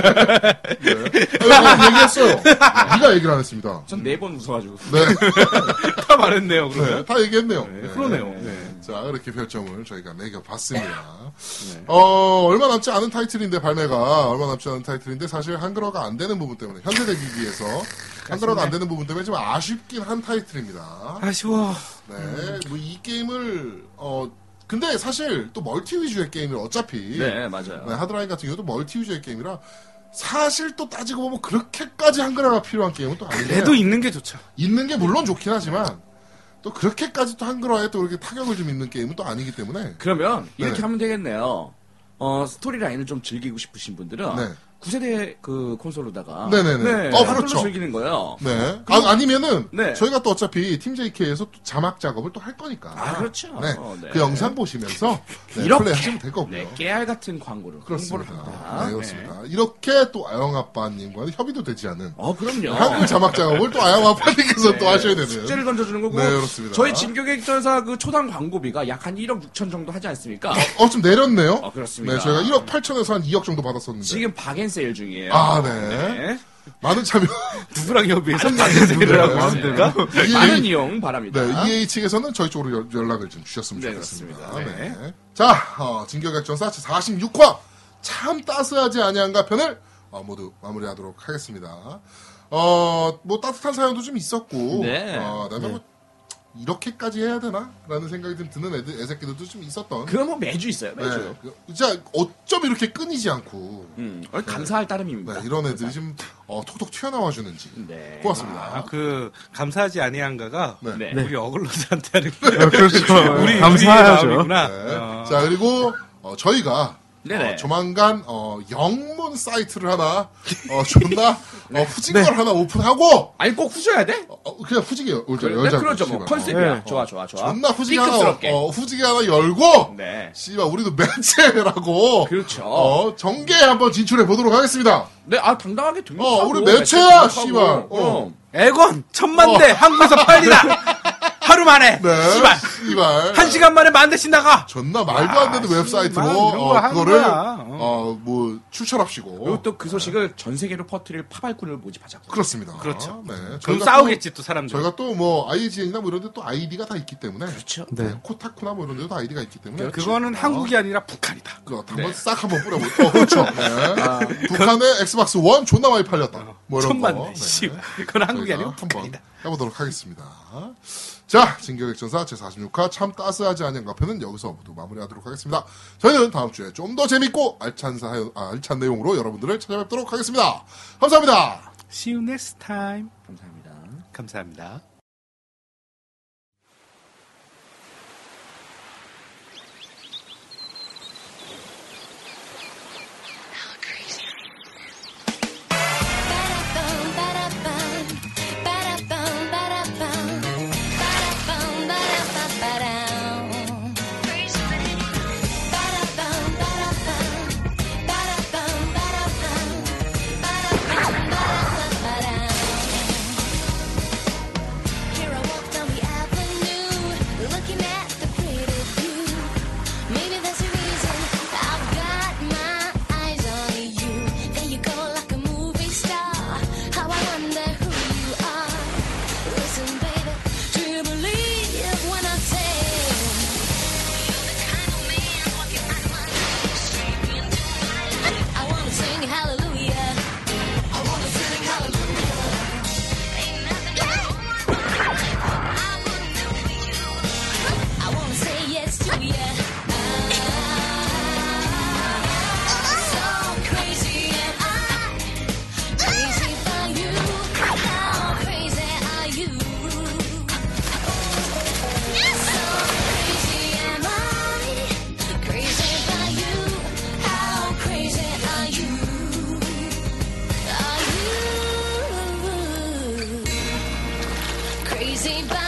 얘기했어요. 네가 얘기를 안 했습니다. 전 4번 웃어가지고. 네. 다 말했네요. 그러면. 네, 다 얘기했네요. 네, 네. 그러네요. 네. 자, 이렇게 별점을 저희가 매겨봤습니다. 얼마 남지 않은 타이틀인데, 발매가 얼마 남지 않은 타이틀인데, 사실 한글화가 안 되는 부분 때문에, 현대대기기에서 한글화가 안 되는 부분 때문에 좀 아쉽긴 한 타이틀입니다. 아쉬워. 네, 뭐 이 게임을, 근데 사실 또 멀티 위주의 게임을 어차피, 네, 맞아요. 네, 하드라인 같은 경우도 멀티 위주의 게임이라, 사실 또 따지고 보면 그렇게까지 한글화가 필요한 게임은 또 아니에요. 그래도 있는 게 좋죠. 있는 게 물론 좋긴 하지만, 또 그렇게까지 또 한글화에 또 이렇게 타격을 좀 있는 게임은 또 아니기 때문에. 그러면 이렇게 네네. 하면 되겠네요. 스토리 라인을 좀 즐기고 싶으신 분들은 네. 9세대 콘솔로다가 네네네. 네, 그렇죠. 한글로 즐기는 거예요. 네. 아니면은 네. 저희가 또 어차피 팀 JK에서 또 자막 작업을 또 할 거니까. 그렇죠. 네. 네. 그 영상 보시면서 네, 이렇게 플레이하시면 될 거고요. 네, 깨알 같은 광고를 그렇습니다. 홍보를 한다. 네, 그렇습니다. 이렇게 또 아영아빠님과는 협의도 되지 않은 그럼요. 한글 자막 작업을 또 아영아빠님께서 또 하셔야 되는. 숙제를 던져주는 거고. 네, 그렇습니다. 저희 진격액전사 초당 광고비가 약 한 1억 6천 정도 하지 않습니까? 좀 내렸네요. 그렇습니다. 네, 저희가 1억 8천에서 한 2억 정도 받았었는데. 지금 박앤세일 중이에요. 네. 많은 참여. 누구랑 협의해서 많은 박앤세일을 하고 네. 있습니까? 많은 이용 바랍니다. 네, EA 측에서는 저희 쪽으로 연락을 좀 주셨으면 네, 좋겠습니다. 그렇습니다. 네. 자, 진격액전사 46화 참 따스하지 아니한가 편을 모두 마무리하도록 하겠습니다. 뭐 따뜻한 사연도 좀 있었고, 네. 그다음에 뭐 이렇게까지 해야 되나? 라는 생각이 좀 드는 애새끼들도 좀 있었던. 그건 뭐 매주 있어요, 매주. 네. 진짜 어쩜 이렇게 끊이지 않고 감사할 따름입니다. 네, 이런 애들이 좀 톡톡 튀어나와 주는지 네. 고맙습니다. 감사하지 아니한가가 네. 우리 어글로드한테 하는 그렇죠. 우리 감사해야죠. 마음이구나. 네. 자, 그리고 저희가 네네. 조만간 영문 사이트를 하나 존나 후진 걸 하나 오픈하고 아니 꼭 후져야 돼? 그냥 후지게 그러죠, 뭐 컨셉이야. 좋아. 존나 후지게 삐끗스럽게. 하나 후지게 하나 열고 네. 씨발 우리도 매체라고 그렇죠. 정계에 한번 진출해 보도록 하겠습니다. 네, 당당하게 됩니다. 우리 매체야, 씨발. 에건 1000만 대 한국에서 팔리다. 하루 만에. 네. 씨발. 씨발. 1시간 만에 10,000대씩 나가. 존나 말도 안 되는 웹사이트로 이런 거 하는 그거를 거야. 뭐 출처랍시고. 그리고 또 그 소식을 전 세계로 퍼뜨릴 파발꾼을 모집하자고. 그렇습니다. 그렇죠. 네. 그럼 저희가 싸우겠지 또 사람들. 저희가 또 뭐 IGN이나 뭐 이런 데 또 아이디가 다 있기 때문에 그렇죠. 네. 코타쿠나 뭐 이런 데도 다 아이디가 있기 때문에 그거는 한국이 아니라 북한이다. 그거 한번 싹 한번 뿌려보고 그렇죠. 네. 북한의 엑스박스 1 존나 많이 팔렸다. 뭐 이런 1000만 거. 대. 씨. 그건 한국이 저희가 아니고 한번 북한이다. 해보도록 하겠습니다. 자, 진격액전사 제46화 참 따스하지 않은 카페는 여기서 모두 마무리하도록 하겠습니다. 저희는 다음 주에 좀 더 재밌고 알찬 내용으로 여러분들을 찾아뵙도록 하겠습니다. 감사합니다. See you next time. 감사합니다. 감사합니다. easy by